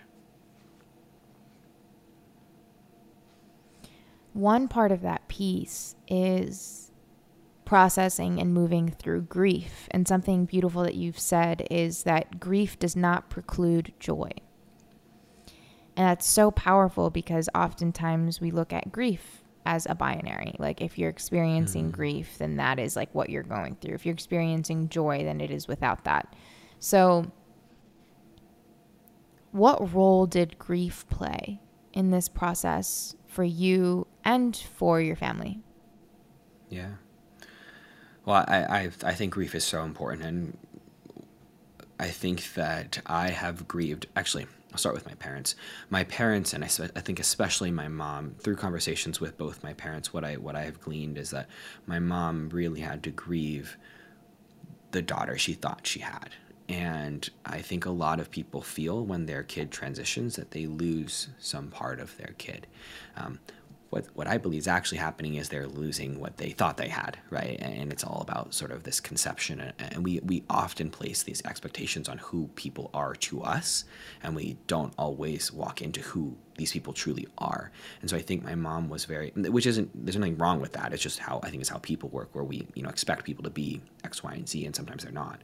One part of that piece is processing and moving through grief. And something beautiful that you've said is that grief does not preclude joy. And that's so powerful because oftentimes we look at grief as a binary. Like if you're experiencing grief, then that is like what you're going through. If you're experiencing joy, then it is without that. So what role did grief play in this process for you and for your family? Yeah. Well, I think grief is so important, and I think that I have grieved. Actually, I'll start with my parents. My parents, and I think especially my mom, through conversations with both my parents, what I have gleaned is that my mom really had to grieve the daughter she thought she had. And I think a lot of people feel when their kid transitions that they lose some part of their kid. What I believe is actually happening is they're losing what they thought they had, right? And it's all about sort of this conception. And we often place these expectations on who people are to us, and we don't always walk into who these people truly are. And so I think my mom was there's nothing wrong with that. It's just how, I think it's how people work, where we, expect people to be X, Y, and Z, and sometimes they're not.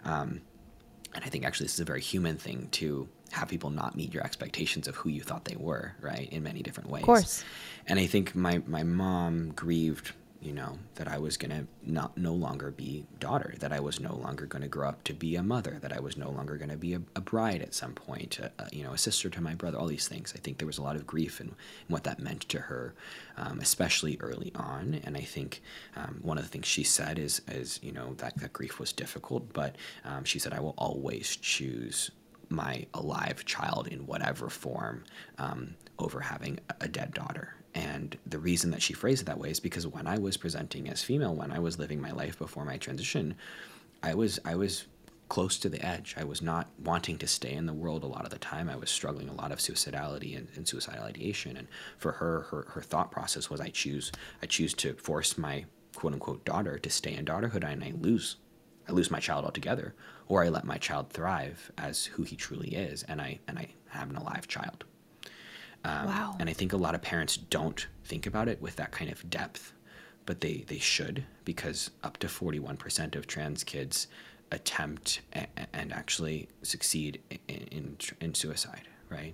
And I think actually this is a very human thing to have people not meet your expectations of who you thought they were, right, in many different ways. Of course. And I think my mom grieved, that I was going to no longer be daughter, that I was no longer going to grow up to be a mother, that I was no longer going to be a bride at some point, a sister to my brother, all these things. I think there was a lot of grief in what that meant to her, especially early on. And I think one of the things she said is that grief was difficult, but she said, I will always choose my alive child in whatever form over having a dead daughter. And the reason that she phrased it that way is because when I was presenting as female, when I was living my life before my transition, I was close to the edge. I was not wanting to stay in the world a lot of the time. I was struggling a lot of suicidality and suicidal ideation. And for her thought process was, I choose to force my quote unquote daughter to stay in daughterhood, and I lose my child altogether, or I let my child thrive as who he truly is, and I have an alive child. Wow. And I think a lot of parents don't think about it with that kind of depth, but they should, because up to 41% of trans kids attempt and actually succeed in suicide, right?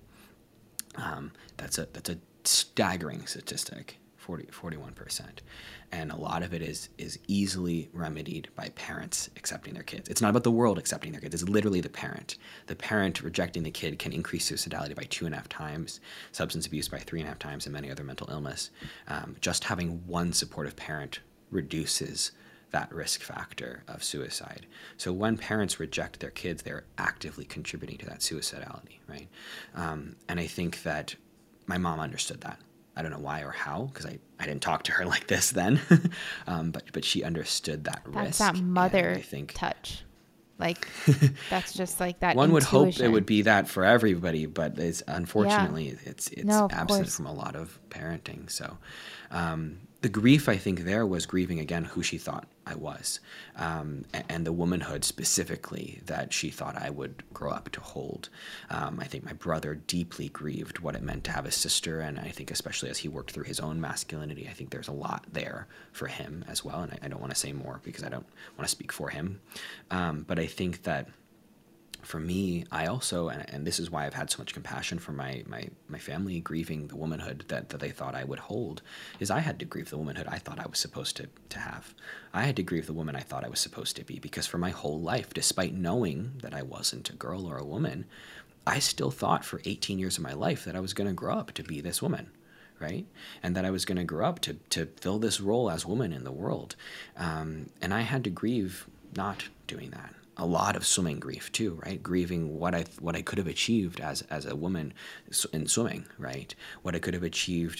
That's a staggering statistic. 41%. And a lot of it is easily remedied by parents accepting their kids. It's not about the world accepting their kids. It's literally the parent. The parent rejecting the kid can increase suicidality by 2.5 times, substance abuse by 3.5 times, and many other mental illness. Just having one supportive parent reduces that risk factor of suicide. So when parents reject their kids, they're actively contributing to that suicidality, right? And I think that my mom understood that. I don't know why or how, because I didn't talk to her like this then, but she understood that risk. That's that mother touch. Like, that's just like that One intuition. Would hope it would be that for everybody, but unfortunately it's absent from a lot of parenting. So the grief, I think, there was grieving again who she thought I was, and the womanhood specifically that she thought I would grow up to hold. I think my brother deeply grieved what it meant to have a sister, and I think especially as he worked through his own masculinity, I think there's a lot there for him as well, and I don't want to say more because I don't want to speak for him, but I think that for me, I also, and this is why I've had so much compassion for my family grieving the womanhood that they thought I would hold, is I had to grieve the womanhood I thought I was supposed to have. I had to grieve the woman I thought I was supposed to be, because for my whole life, despite knowing that I wasn't a girl or a woman, I still thought for 18 years of my life that I was going to grow up to be this woman, right? And that I was going to grow up to fill this role as woman in the world. And I had to grieve not doing that. A lot of swimming grief too, right? Grieving what I could have achieved as a woman in swimming, right? What I could have achieved,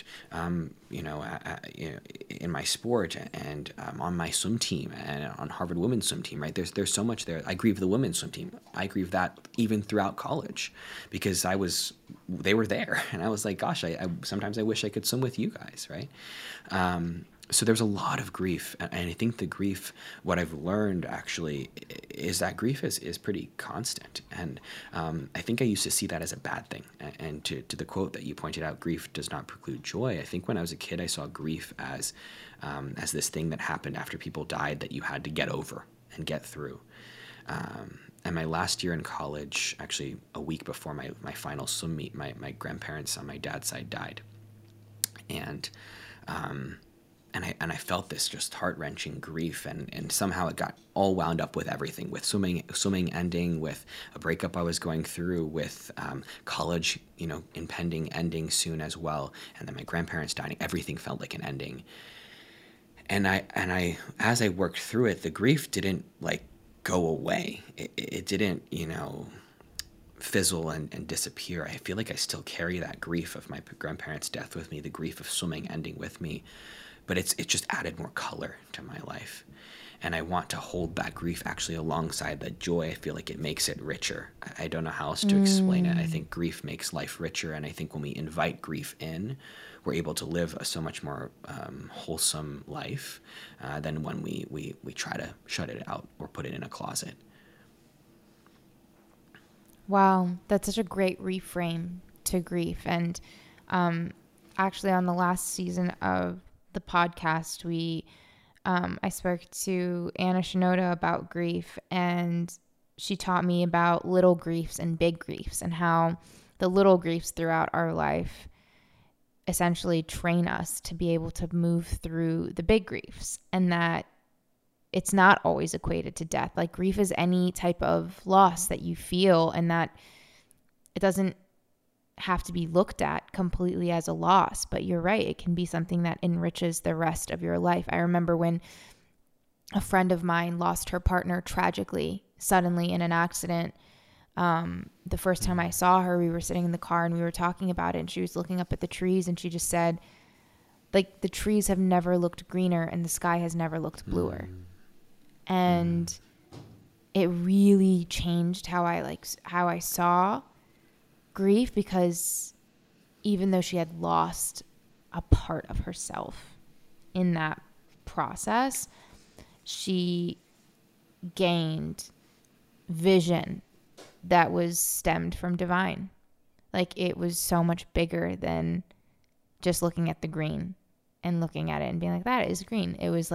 in my sport and on my swim team and on Harvard women's swim team, right? There's so much there. I grieve the women's swim team. I grieve that even throughout college, because they were there, and I was like, gosh, I sometimes I wish I could swim with you guys, right? So there's a lot of grief, and I think the grief, what I've learned actually, is that grief is pretty constant, and I think I used to see that as a bad thing. And to the quote that you pointed out, grief does not preclude joy. I think when I was a kid, I saw grief as this thing that happened after people died that you had to get over and get through. And my last year in college, actually a week before my final swim meet, my grandparents on my dad's side died, and I felt this just heart-wrenching grief, and somehow it got all wound up with everything, with swimming ending, with a breakup I was going through, with college, impending ending soon as well, and then my grandparents dying. Everything felt like an ending. And I as I worked through it, the grief didn't go away. It didn't, fizzle and disappear. I feel like I still carry that grief of my grandparents' death with me, the grief of swimming ending with me. But it just added more color to my life. And I want to hold that grief actually alongside that joy. I feel like it makes it richer. I don't know how else to explain it. I think grief makes life richer. And I think when we invite grief in, we're able to live a so much more wholesome life than when we try to shut it out or put it in a closet. Wow, that's such a great reframe to grief. And actually on the last season of the podcast, I spoke to Anna Shinoda about grief, and she taught me about little griefs and big griefs, and how the little griefs throughout our life essentially train us to be able to move through the big griefs, and that it's not always equated to death. Like, grief is any type of loss that you feel, and that it doesn't have to be looked at completely as a loss. But you're right, it can be something that enriches the rest of your life. I remember when a friend of mine lost her partner tragically, suddenly in an accident. The first time I saw her, we were sitting in the car and we were talking about it, and she was looking up at the trees, and she just said, the trees have never looked greener and the sky has never looked bluer. And it really changed how I saw grief, because even though she had lost a part of herself in that process, she gained vision that was stemmed from divine. It was so much bigger than just looking at the green and looking at it and being like, that is green. It was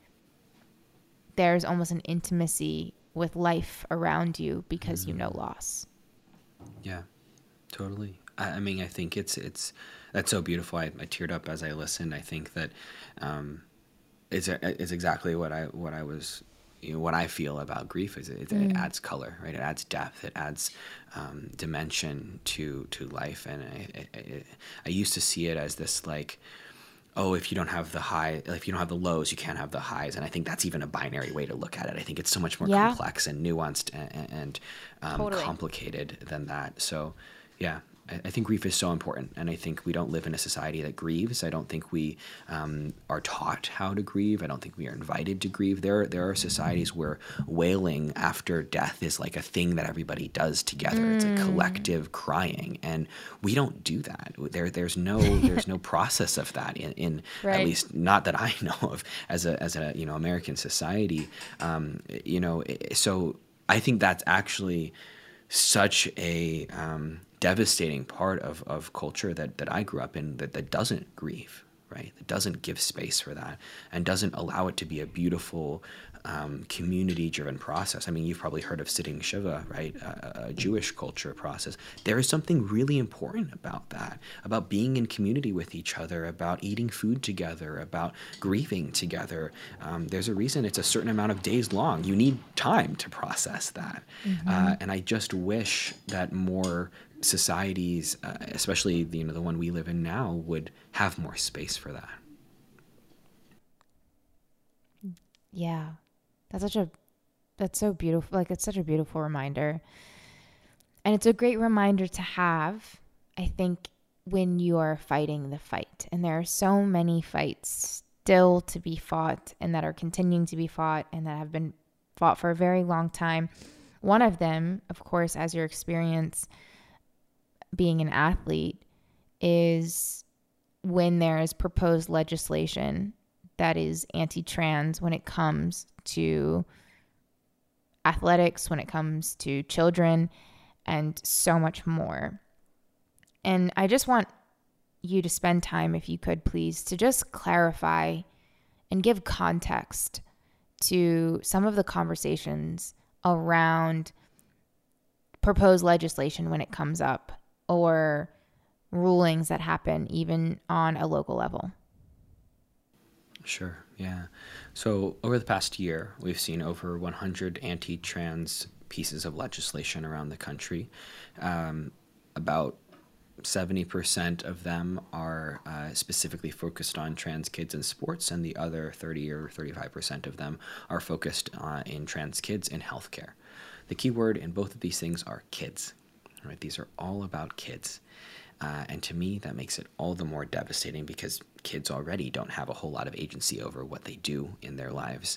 there's almost an intimacy with life around you because you know loss. Yeah. Totally. I mean, I think it's that's so beautiful. I teared up as I listened. I think that it's exactly what I feel about grief. It adds color, right? It adds depth. It adds dimension to life. And I used to see it as this if you don't have the high, if you don't have the lows, you can't have the highs. And I think that's even a binary way to look at it. I think it's so much more complex and nuanced and totally complicated than that. So. Yeah, I think grief is so important, and I think we don't live in a society that grieves. I don't think we are taught how to grieve. I don't think we are invited to grieve. There are societies where wailing after death is like a thing that everybody does together. It's a collective crying, and we don't do that. There's no process of that in Right. at least not that I know of as a American society. So I think that's actually such a devastating part of culture that I grew up in that doesn't grieve, right? That doesn't give space for that and doesn't allow it to be a beautiful community-driven process. I mean, you've probably heard of sitting Shiva, right? A Jewish culture process. There is something really important about that, about being in community with each other, about eating food together, about grieving together. There's a reason it's a certain amount of days long. You need time to process that. And I just wish that more societies, especially the one we live in now, would have more space for that. Yeah. That's so beautiful. Like, it's such a beautiful reminder. And it's a great reminder to have, I think, when you are fighting the fight. And there are so many fights still to be fought and that are continuing to be fought and that have been fought for a very long time. One of them, of course, as your experience being an athlete, is when there is proposed legislation that is anti-trans when it comes to athletics, when it comes to children, and so much more. And I just want you to spend time, if you could please, to just clarify and give context to some of the conversations around proposed legislation when it comes up, or rulings that happen even on a local level. Sure, yeah. So over the past year, we've seen over 100 anti-trans pieces of legislation around the country. About 70% of them are specifically focused on trans kids in sports, and the other 30 or 35% of them are focused in trans kids in healthcare. The key word in both of these things are kids. Right? These are all about kids. And to me, that makes it all the more devastating because kids already don't have a whole lot of agency over what they do in their lives.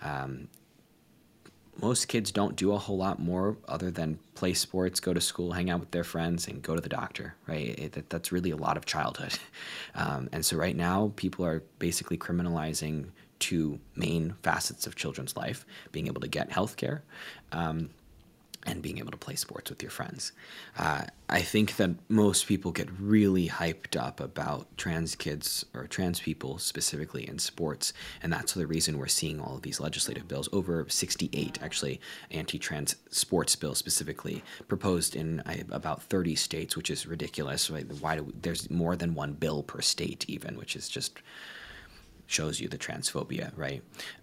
Most kids don't do a whole lot more other than play sports, go to school, hang out with their friends, and go to the doctor, right? That's really a lot of childhood. And so right now, people are basically criminalizing two main facets of children's life, being able to get health care, and being able to play sports with your friends. I think that most people get really hyped up about trans kids or trans people specifically in sports, and that's the reason we're seeing all of these legislative bills, over 68 actually anti-trans sports bills specifically, proposed in about 30 states, which is ridiculous. Right? There's more than one bill per state even, which is just shows you the transphobia, right?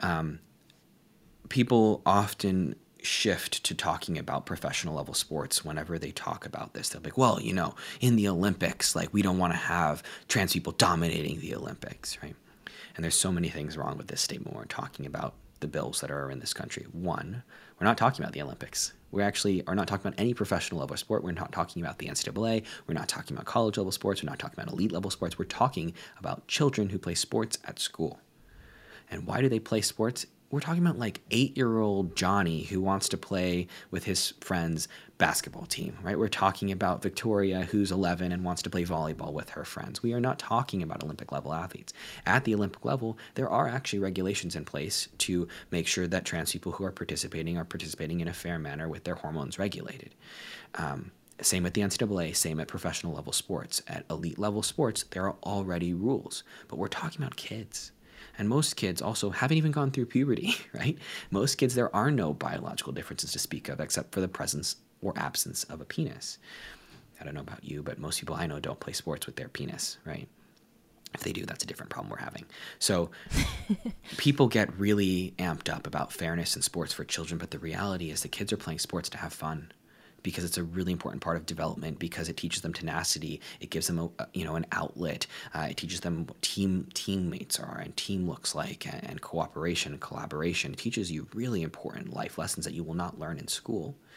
People often shift to talking about professional level sports whenever they talk about this. They'll be like, well, in the Olympics, like, we don't want to have trans people dominating the Olympics, right? And there's so many things wrong with this statement when we're talking about the bills that are in this country. One, we're not talking about the Olympics. We actually are not talking about any professional level sport. We're not talking about the NCAA. We're not talking about college level sports. We're not talking about elite level sports. We're talking about children who play sports at school. And why do they play sports? We're talking about like 8-year-old Johnny who wants to play with his friend's basketball team, right? We're talking about Victoria, who's 11 and wants to play volleyball with her friends. We are not talking about Olympic level athletes. At the Olympic level, there are actually regulations in place to make sure that trans people who are participating in a fair manner with their hormones regulated. Same at the NCAA, same at professional level sports. At elite level sports, there are already rules, but we're talking about kids. And most kids also haven't even gone through puberty, right? Most kids, there are no biological differences to speak of except for the presence or absence of a penis. I don't know about you, but most people I know don't play sports with their penis, right? If they do, that's a different problem we're having. So people get really amped up about fairness in sports for children, but the reality is the kids are playing sports to have fun, because it's a really important part of development, because it teaches them tenacity. It gives them an outlet. It teaches them what teammates are and team looks like, and cooperation and collaboration. It teaches you really important life lessons that you will not learn in school.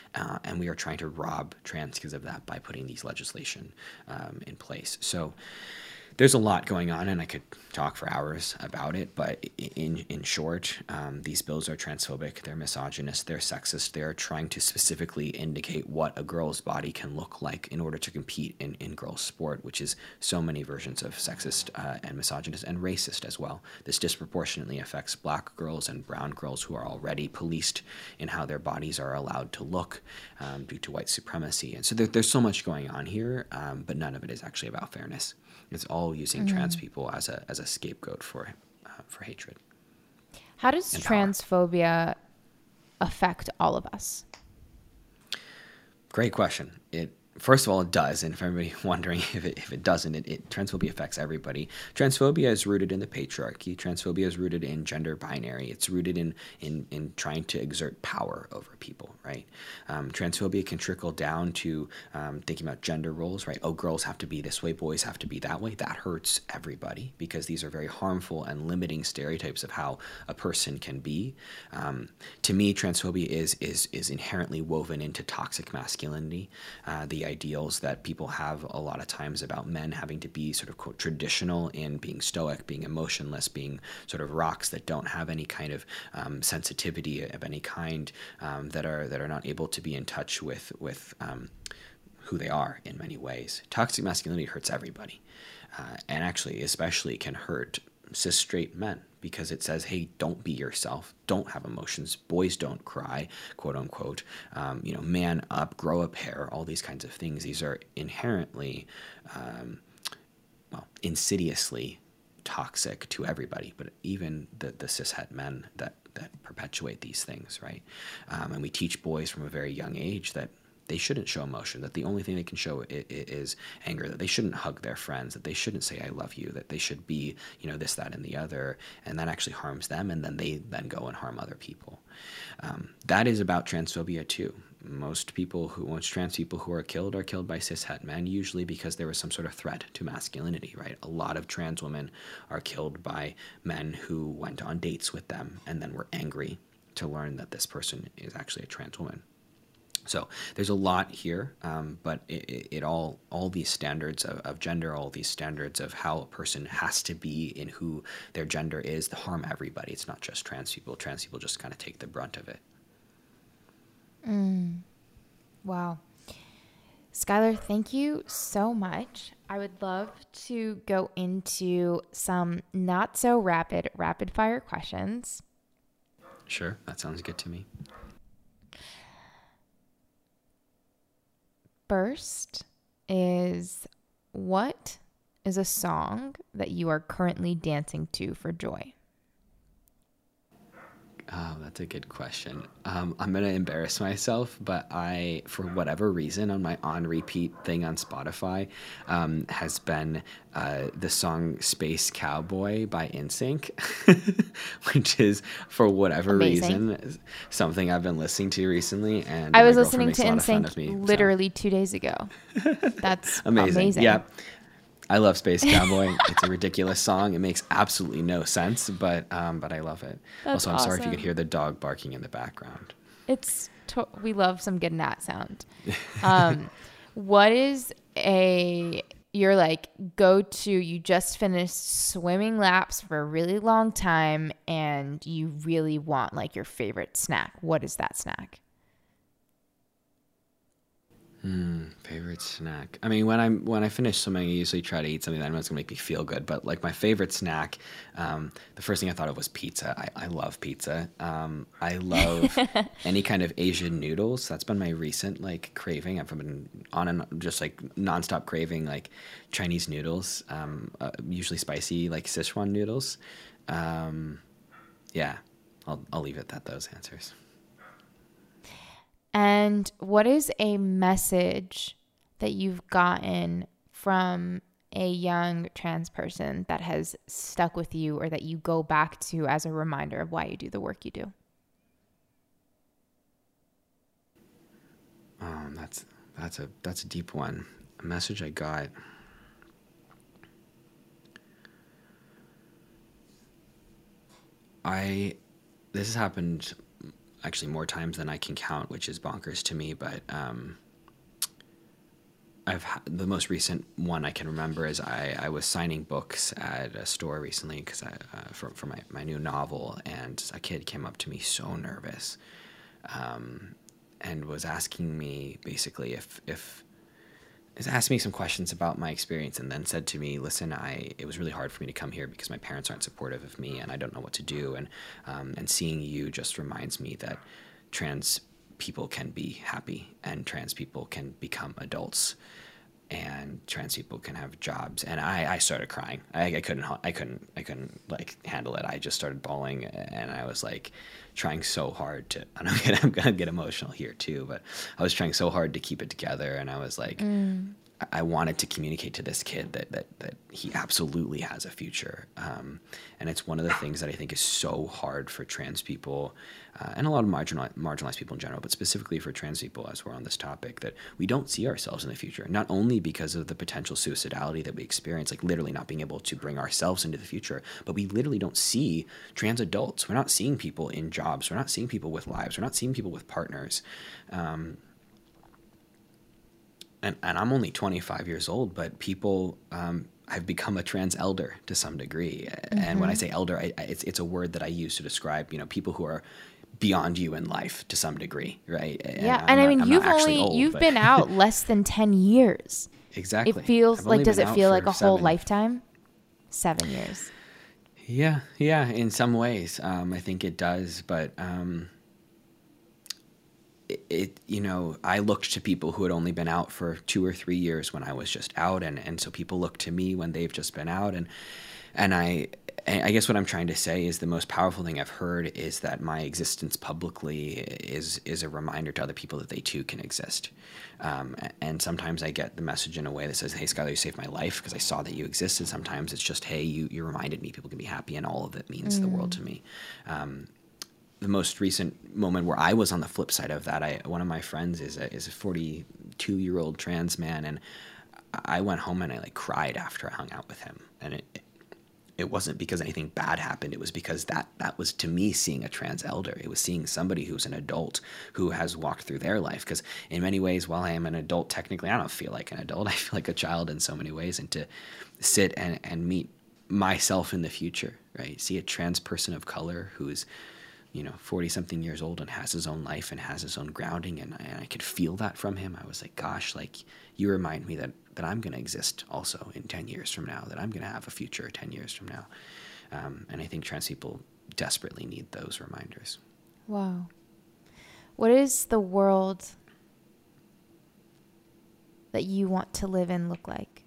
and we are trying to rob trans kids of that by putting these legislation in place. So there's a lot going on, and I could talk for hours about it, but in short, these bills are transphobic, they're misogynist, they're sexist, they're trying to specifically indicate what a girl's body can look like in order to compete in girls' sport, which is so many versions of sexist and misogynist and racist as well. This disproportionately affects black girls and brown girls who are already policed in how their bodies are allowed to look due to white supremacy. And so there's so much going on here, but none of it is actually about fairness. It's all using trans people as a scapegoat for hatred. How does transphobia affect all of us? Great question. First of all, it does, and for everybody wondering if it doesn't, transphobia affects everybody. Transphobia is rooted in the patriarchy. Transphobia is rooted in gender binary. It's rooted in trying to exert power over people, right? Transphobia can trickle down to thinking about gender roles, right? Oh, girls have to be this way, boys have to be that way. That hurts everybody because these are very harmful and limiting stereotypes of how a person can be. To me, transphobia is inherently woven into toxic masculinity. The ideals that people have a lot of times about men having to be sort of quote traditional in being stoic, being emotionless, being sort of rocks that don't have any kind of sensitivity of any kind, that are not able to be in touch with who they are in many ways. Toxic masculinity hurts everybody, and actually especially can hurt cis straight men, because it says, hey, don't be yourself, don't have emotions, boys don't cry, quote unquote, man up, grow a pair, all these kinds of things. These are inherently, insidiously toxic to everybody, but even the cishet men that perpetuate these things, right? And we teach boys from a very young age that they shouldn't show emotion, that the only thing they can show is anger, that they shouldn't hug their friends, that they shouldn't say I love you, that they should be, this, that, and the other, and that actually harms them, and then they go and harm other people. That is about transphobia too. Most trans people who are killed by cishet men, usually because there was some sort of threat to masculinity, right? A lot of trans women are killed by men who went on dates with them and then were angry to learn that this person is actually a trans woman. So there's a lot here, but all these standards of gender, all these standards of how a person has to be in who their gender is, harm everybody. It's not just trans people. Trans people just kind of take the brunt of it. Wow. Skylar, thank you so much. I would love to go into some not so rapid fire questions. Sure, that sounds good to me. First is, what is a song that you are currently dancing to for joy? Oh, that's a good question. I'm going to embarrass myself, but for whatever reason, on my on repeat thing on Spotify, has been the song Space Cowboy by NSYNC, which is, for whatever reason, something I've been listening to recently. And I was listening to NSYNC literally 2 days ago. That's amazing. Yeah. I love Space Cowboy. It's a ridiculous song. It makes absolutely no sense, but I love it. That's also, I'm awesome. sorry if you could hear the dog barking in the background. We love some good gnat sound. What is your go-to, you just finished swimming laps for a really long time and you really want your favorite snack? What is that snack? Favorite snack. I mean, when I finish swimming, I usually try to eat something that I know is gonna make me feel good. But my favorite snack, the first thing I thought of was pizza. I love pizza. I love any kind of Asian noodles. That's been my recent craving. I've been on and just nonstop craving Chinese noodles. Usually spicy Sichuan noodles. Yeah, I'll leave it at those answers. And what is a message that you've gotten from a young trans person that has stuck with you, or that you go back to as a reminder of why you do the work you do? That's a deep one. A message I got. This has happened actually more times than I can count, which is bonkers to me. But the most recent one I can remember is I was signing books at a store recently because for my new novel, and a kid came up to me so nervous, and was asking me basically if asked me some questions about my experience, and then said to me, "Listen, it was really hard for me to come here because my parents aren't supportive of me, and I don't know what to do. And seeing you just reminds me that trans people can be happy, and trans people can become adults, and trans people can have jobs." And I started crying. I couldn't like handle it. I just started bawling, and I was like trying so hard to, and I'm gonna get emotional here too, but I was trying so hard to keep it together, and I was like, I wanted to communicate to this kid that he absolutely has a future. And it's one of the things that I think is so hard for trans people, and a lot of marginalized people in general, but specifically for trans people, as we're on this topic, that we don't see ourselves in the future, not only because of the potential suicidality that we experience, like literally not being able to bring ourselves into the future, but we literally don't see trans adults. We're not seeing people in jobs. We're not seeing people with lives. We're not seeing people with partners. And I'm only 25 years old, but people, I've become a trans elder to some degree. And when I say elder, it's a word that I use to describe, people who are beyond you in life to some degree, right? Yeah, and I mean, you've been out less than 10 years. Exactly. It feels like, does it feel like a whole lifetime? 7 years. Yeah, in some ways, I think it does, but I looked to people who had only been out for 2 or 3 years when I was just out, and so people look to me when they've just been out, and I guess what I'm trying to say is the most powerful thing I've heard is that my existence publicly is a reminder to other people that they too can exist. And sometimes I get the message in a way that says, "Hey, Skylar, you saved my life because I saw that you existed." Sometimes it's just, "Hey, you reminded me people can be happy," and all of it means the world to me. The most recent moment where I was on the flip side of that, one of my friends is a 42-year-old trans man, and I went home and I like cried after I hung out with him. And it wasn't because anything bad happened. It was because that was, to me, seeing a trans elder. It was seeing somebody who's an adult who has walked through their life. Because in many ways, while I am an adult, technically I don't feel like an adult. I feel like a child in so many ways. And to sit and meet myself in the future, right? See a trans person of color who's 40-something years old and has his own life and has his own grounding, and I could feel that from him. I was like, gosh, like, you remind me that I'm going to exist also in 10 years from now, that I'm going to have a future 10 years from now. And I think trans people desperately need those reminders. Wow. What is the world that you want to live in look like?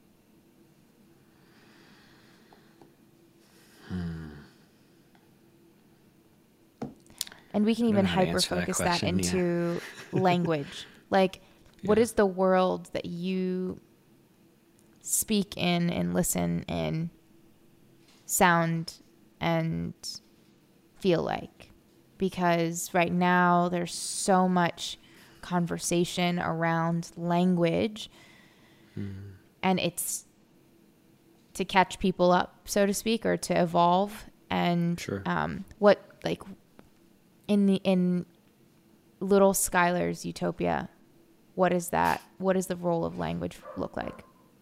And we can even hyper-focus that into language. Like, what is the world that you speak in and listen in, sound and feel like? Because right now there's so much conversation around language, and it's to catch people up, so to speak, or to evolve. And sure. In little Skylar's utopia, what is that? What does the role of language look like?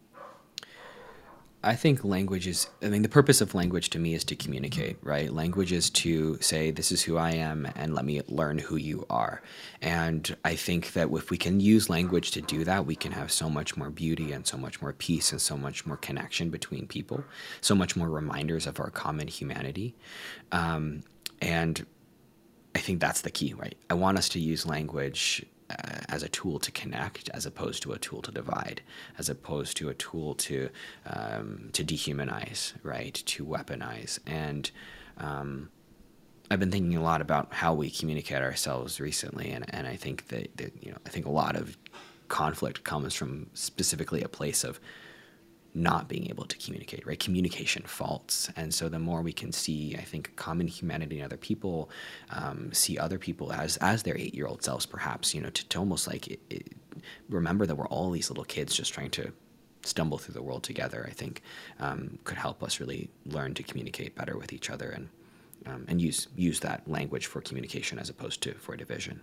I think the purpose of language to me is to communicate, right? Language is to say, this is who I am, and let me learn who you are. And I think that if we can use language to do that, we can have so much more beauty and so much more peace and so much more connection between people, so much more reminders of our common humanity. And I think that's the key, right? I want us to use language as a tool to connect, as opposed to a tool to divide, as opposed to a tool to dehumanize, right? To weaponize. And I've been thinking a lot about how we communicate ourselves recently, and I think that I think a lot of conflict comes from specifically a place of not being able to communicate, right? Communication faults. And so the more we can see, I think, common humanity in other people, see other people as their 8-year-old selves, perhaps, to almost like remember that we're all these little kids just trying to stumble through the world together, I think, could help us really learn to communicate better with each other. And and use that language for communication as opposed to for division.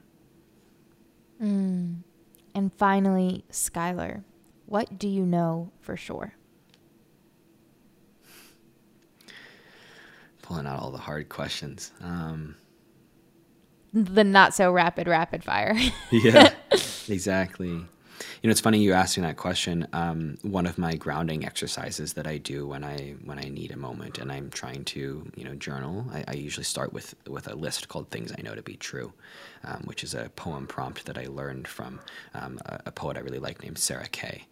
And finally, Skylar, what do you know for sure? Pulling out all the hard questions. The not so rapid fire. Yeah, exactly. It's funny you asking that question. One of my grounding exercises that I do when I need a moment and I'm trying to journal, I usually start with a list called Things I Know to Be True, which is a poem prompt that I learned from a poet I really like named Sarah Kay.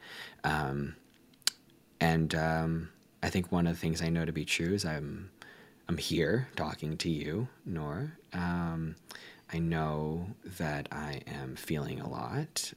And I think one of the things I know to be true is I'm here talking to you, Noor. I know that I am feeling a lot.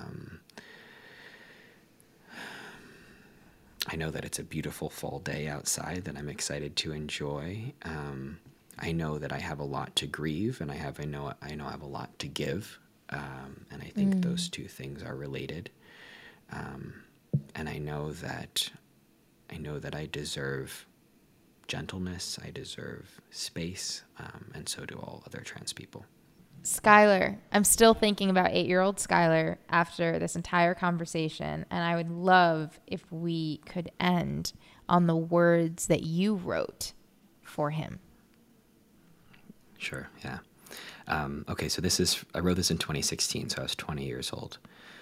I know that it's a beautiful fall day outside that I'm excited to enjoy. I know that I have a lot to grieve, and I know I have a lot to give. And I think those two things are related. And I know that I deserve gentleness, I deserve space, and so do all other trans people. Skylar, I'm still thinking about 8-year-old Skylar after this entire conversation, and I would love if we could end on the words that you wrote for him. Sure, yeah. Okay, so I wrote this in 2016, so I was 20 years old.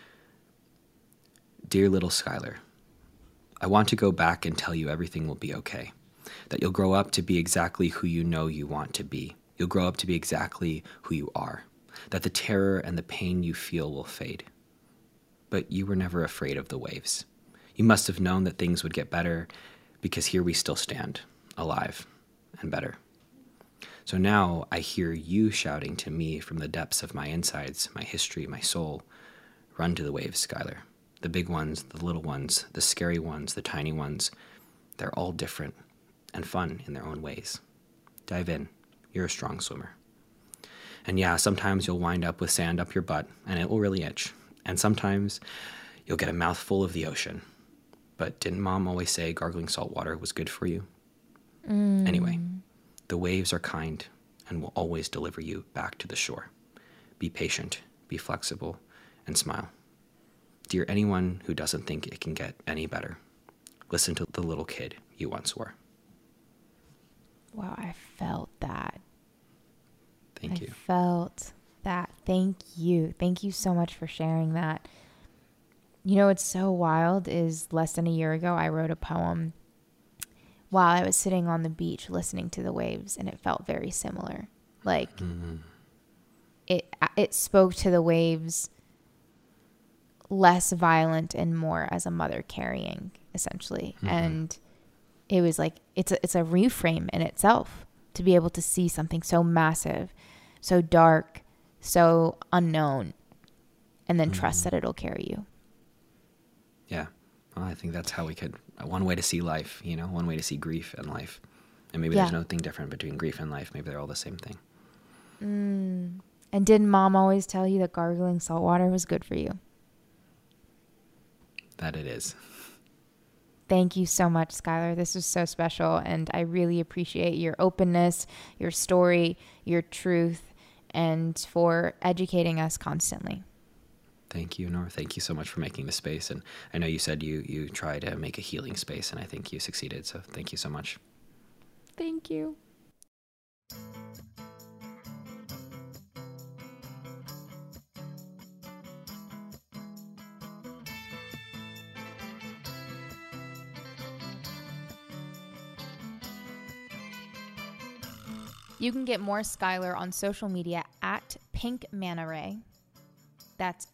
Dear little Skylar, I want to go back and tell you everything will be okay. That you'll grow up to be exactly who you know you want to be. You'll grow up to be exactly who you are. That the terror and the pain you feel will fade. But you were never afraid of the waves. You must have known that things would get better because here we still stand, alive and better. So now I hear you shouting to me from the depths of my insides, my history, my soul. Run to the waves, Skylar. The big ones, the little ones, the scary ones, the tiny ones. They're all different and fun in their own ways. Dive in. You're a strong swimmer. And yeah, sometimes you'll wind up with sand up your butt, and it will really itch. And sometimes you'll get a mouthful of the ocean. But didn't Mom always say gargling salt water was good for you? Anyway, the waves are kind and will always deliver you back to the shore. Be patient, be flexible, and smile. Dear anyone who doesn't think it can get any better, listen to the little kid you once were. Wow, I felt that. Thank you. I felt that. Thank you. Thank you so much for sharing that. What's so wild is less than a year ago, I wrote a poem while I was sitting on the beach listening to the waves, and it felt very similar. Like it spoke to the waves less violent and more as a mother carrying, essentially. And it was like, it's a reframe in itself to be able to see something so massive, so dark, so unknown, and then trust that it'll carry you. Yeah. Well, I think that's how one way to see life, one way to see grief and life. And maybe there's nothing different between grief and life. Maybe they're all the same thing. And didn't Mom always tell you that gargling salt water was good for you? That it is. Thank you so much, Skylar. This was so special, and I really appreciate your openness, your story, your truth, and for educating us constantly. Thank you, Noor. Thank you so much for making the space. And I know you said you try to make a healing space, and I think you succeeded. So thank you so much. Thank you. You can get more Skylar on social media at Pink Manta Ray. That's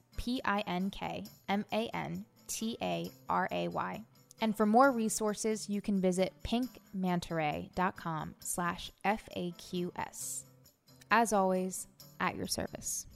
PinkMantaray. And for more resources, you can visit pinkmantaray.com/FAQS. As always, at your service.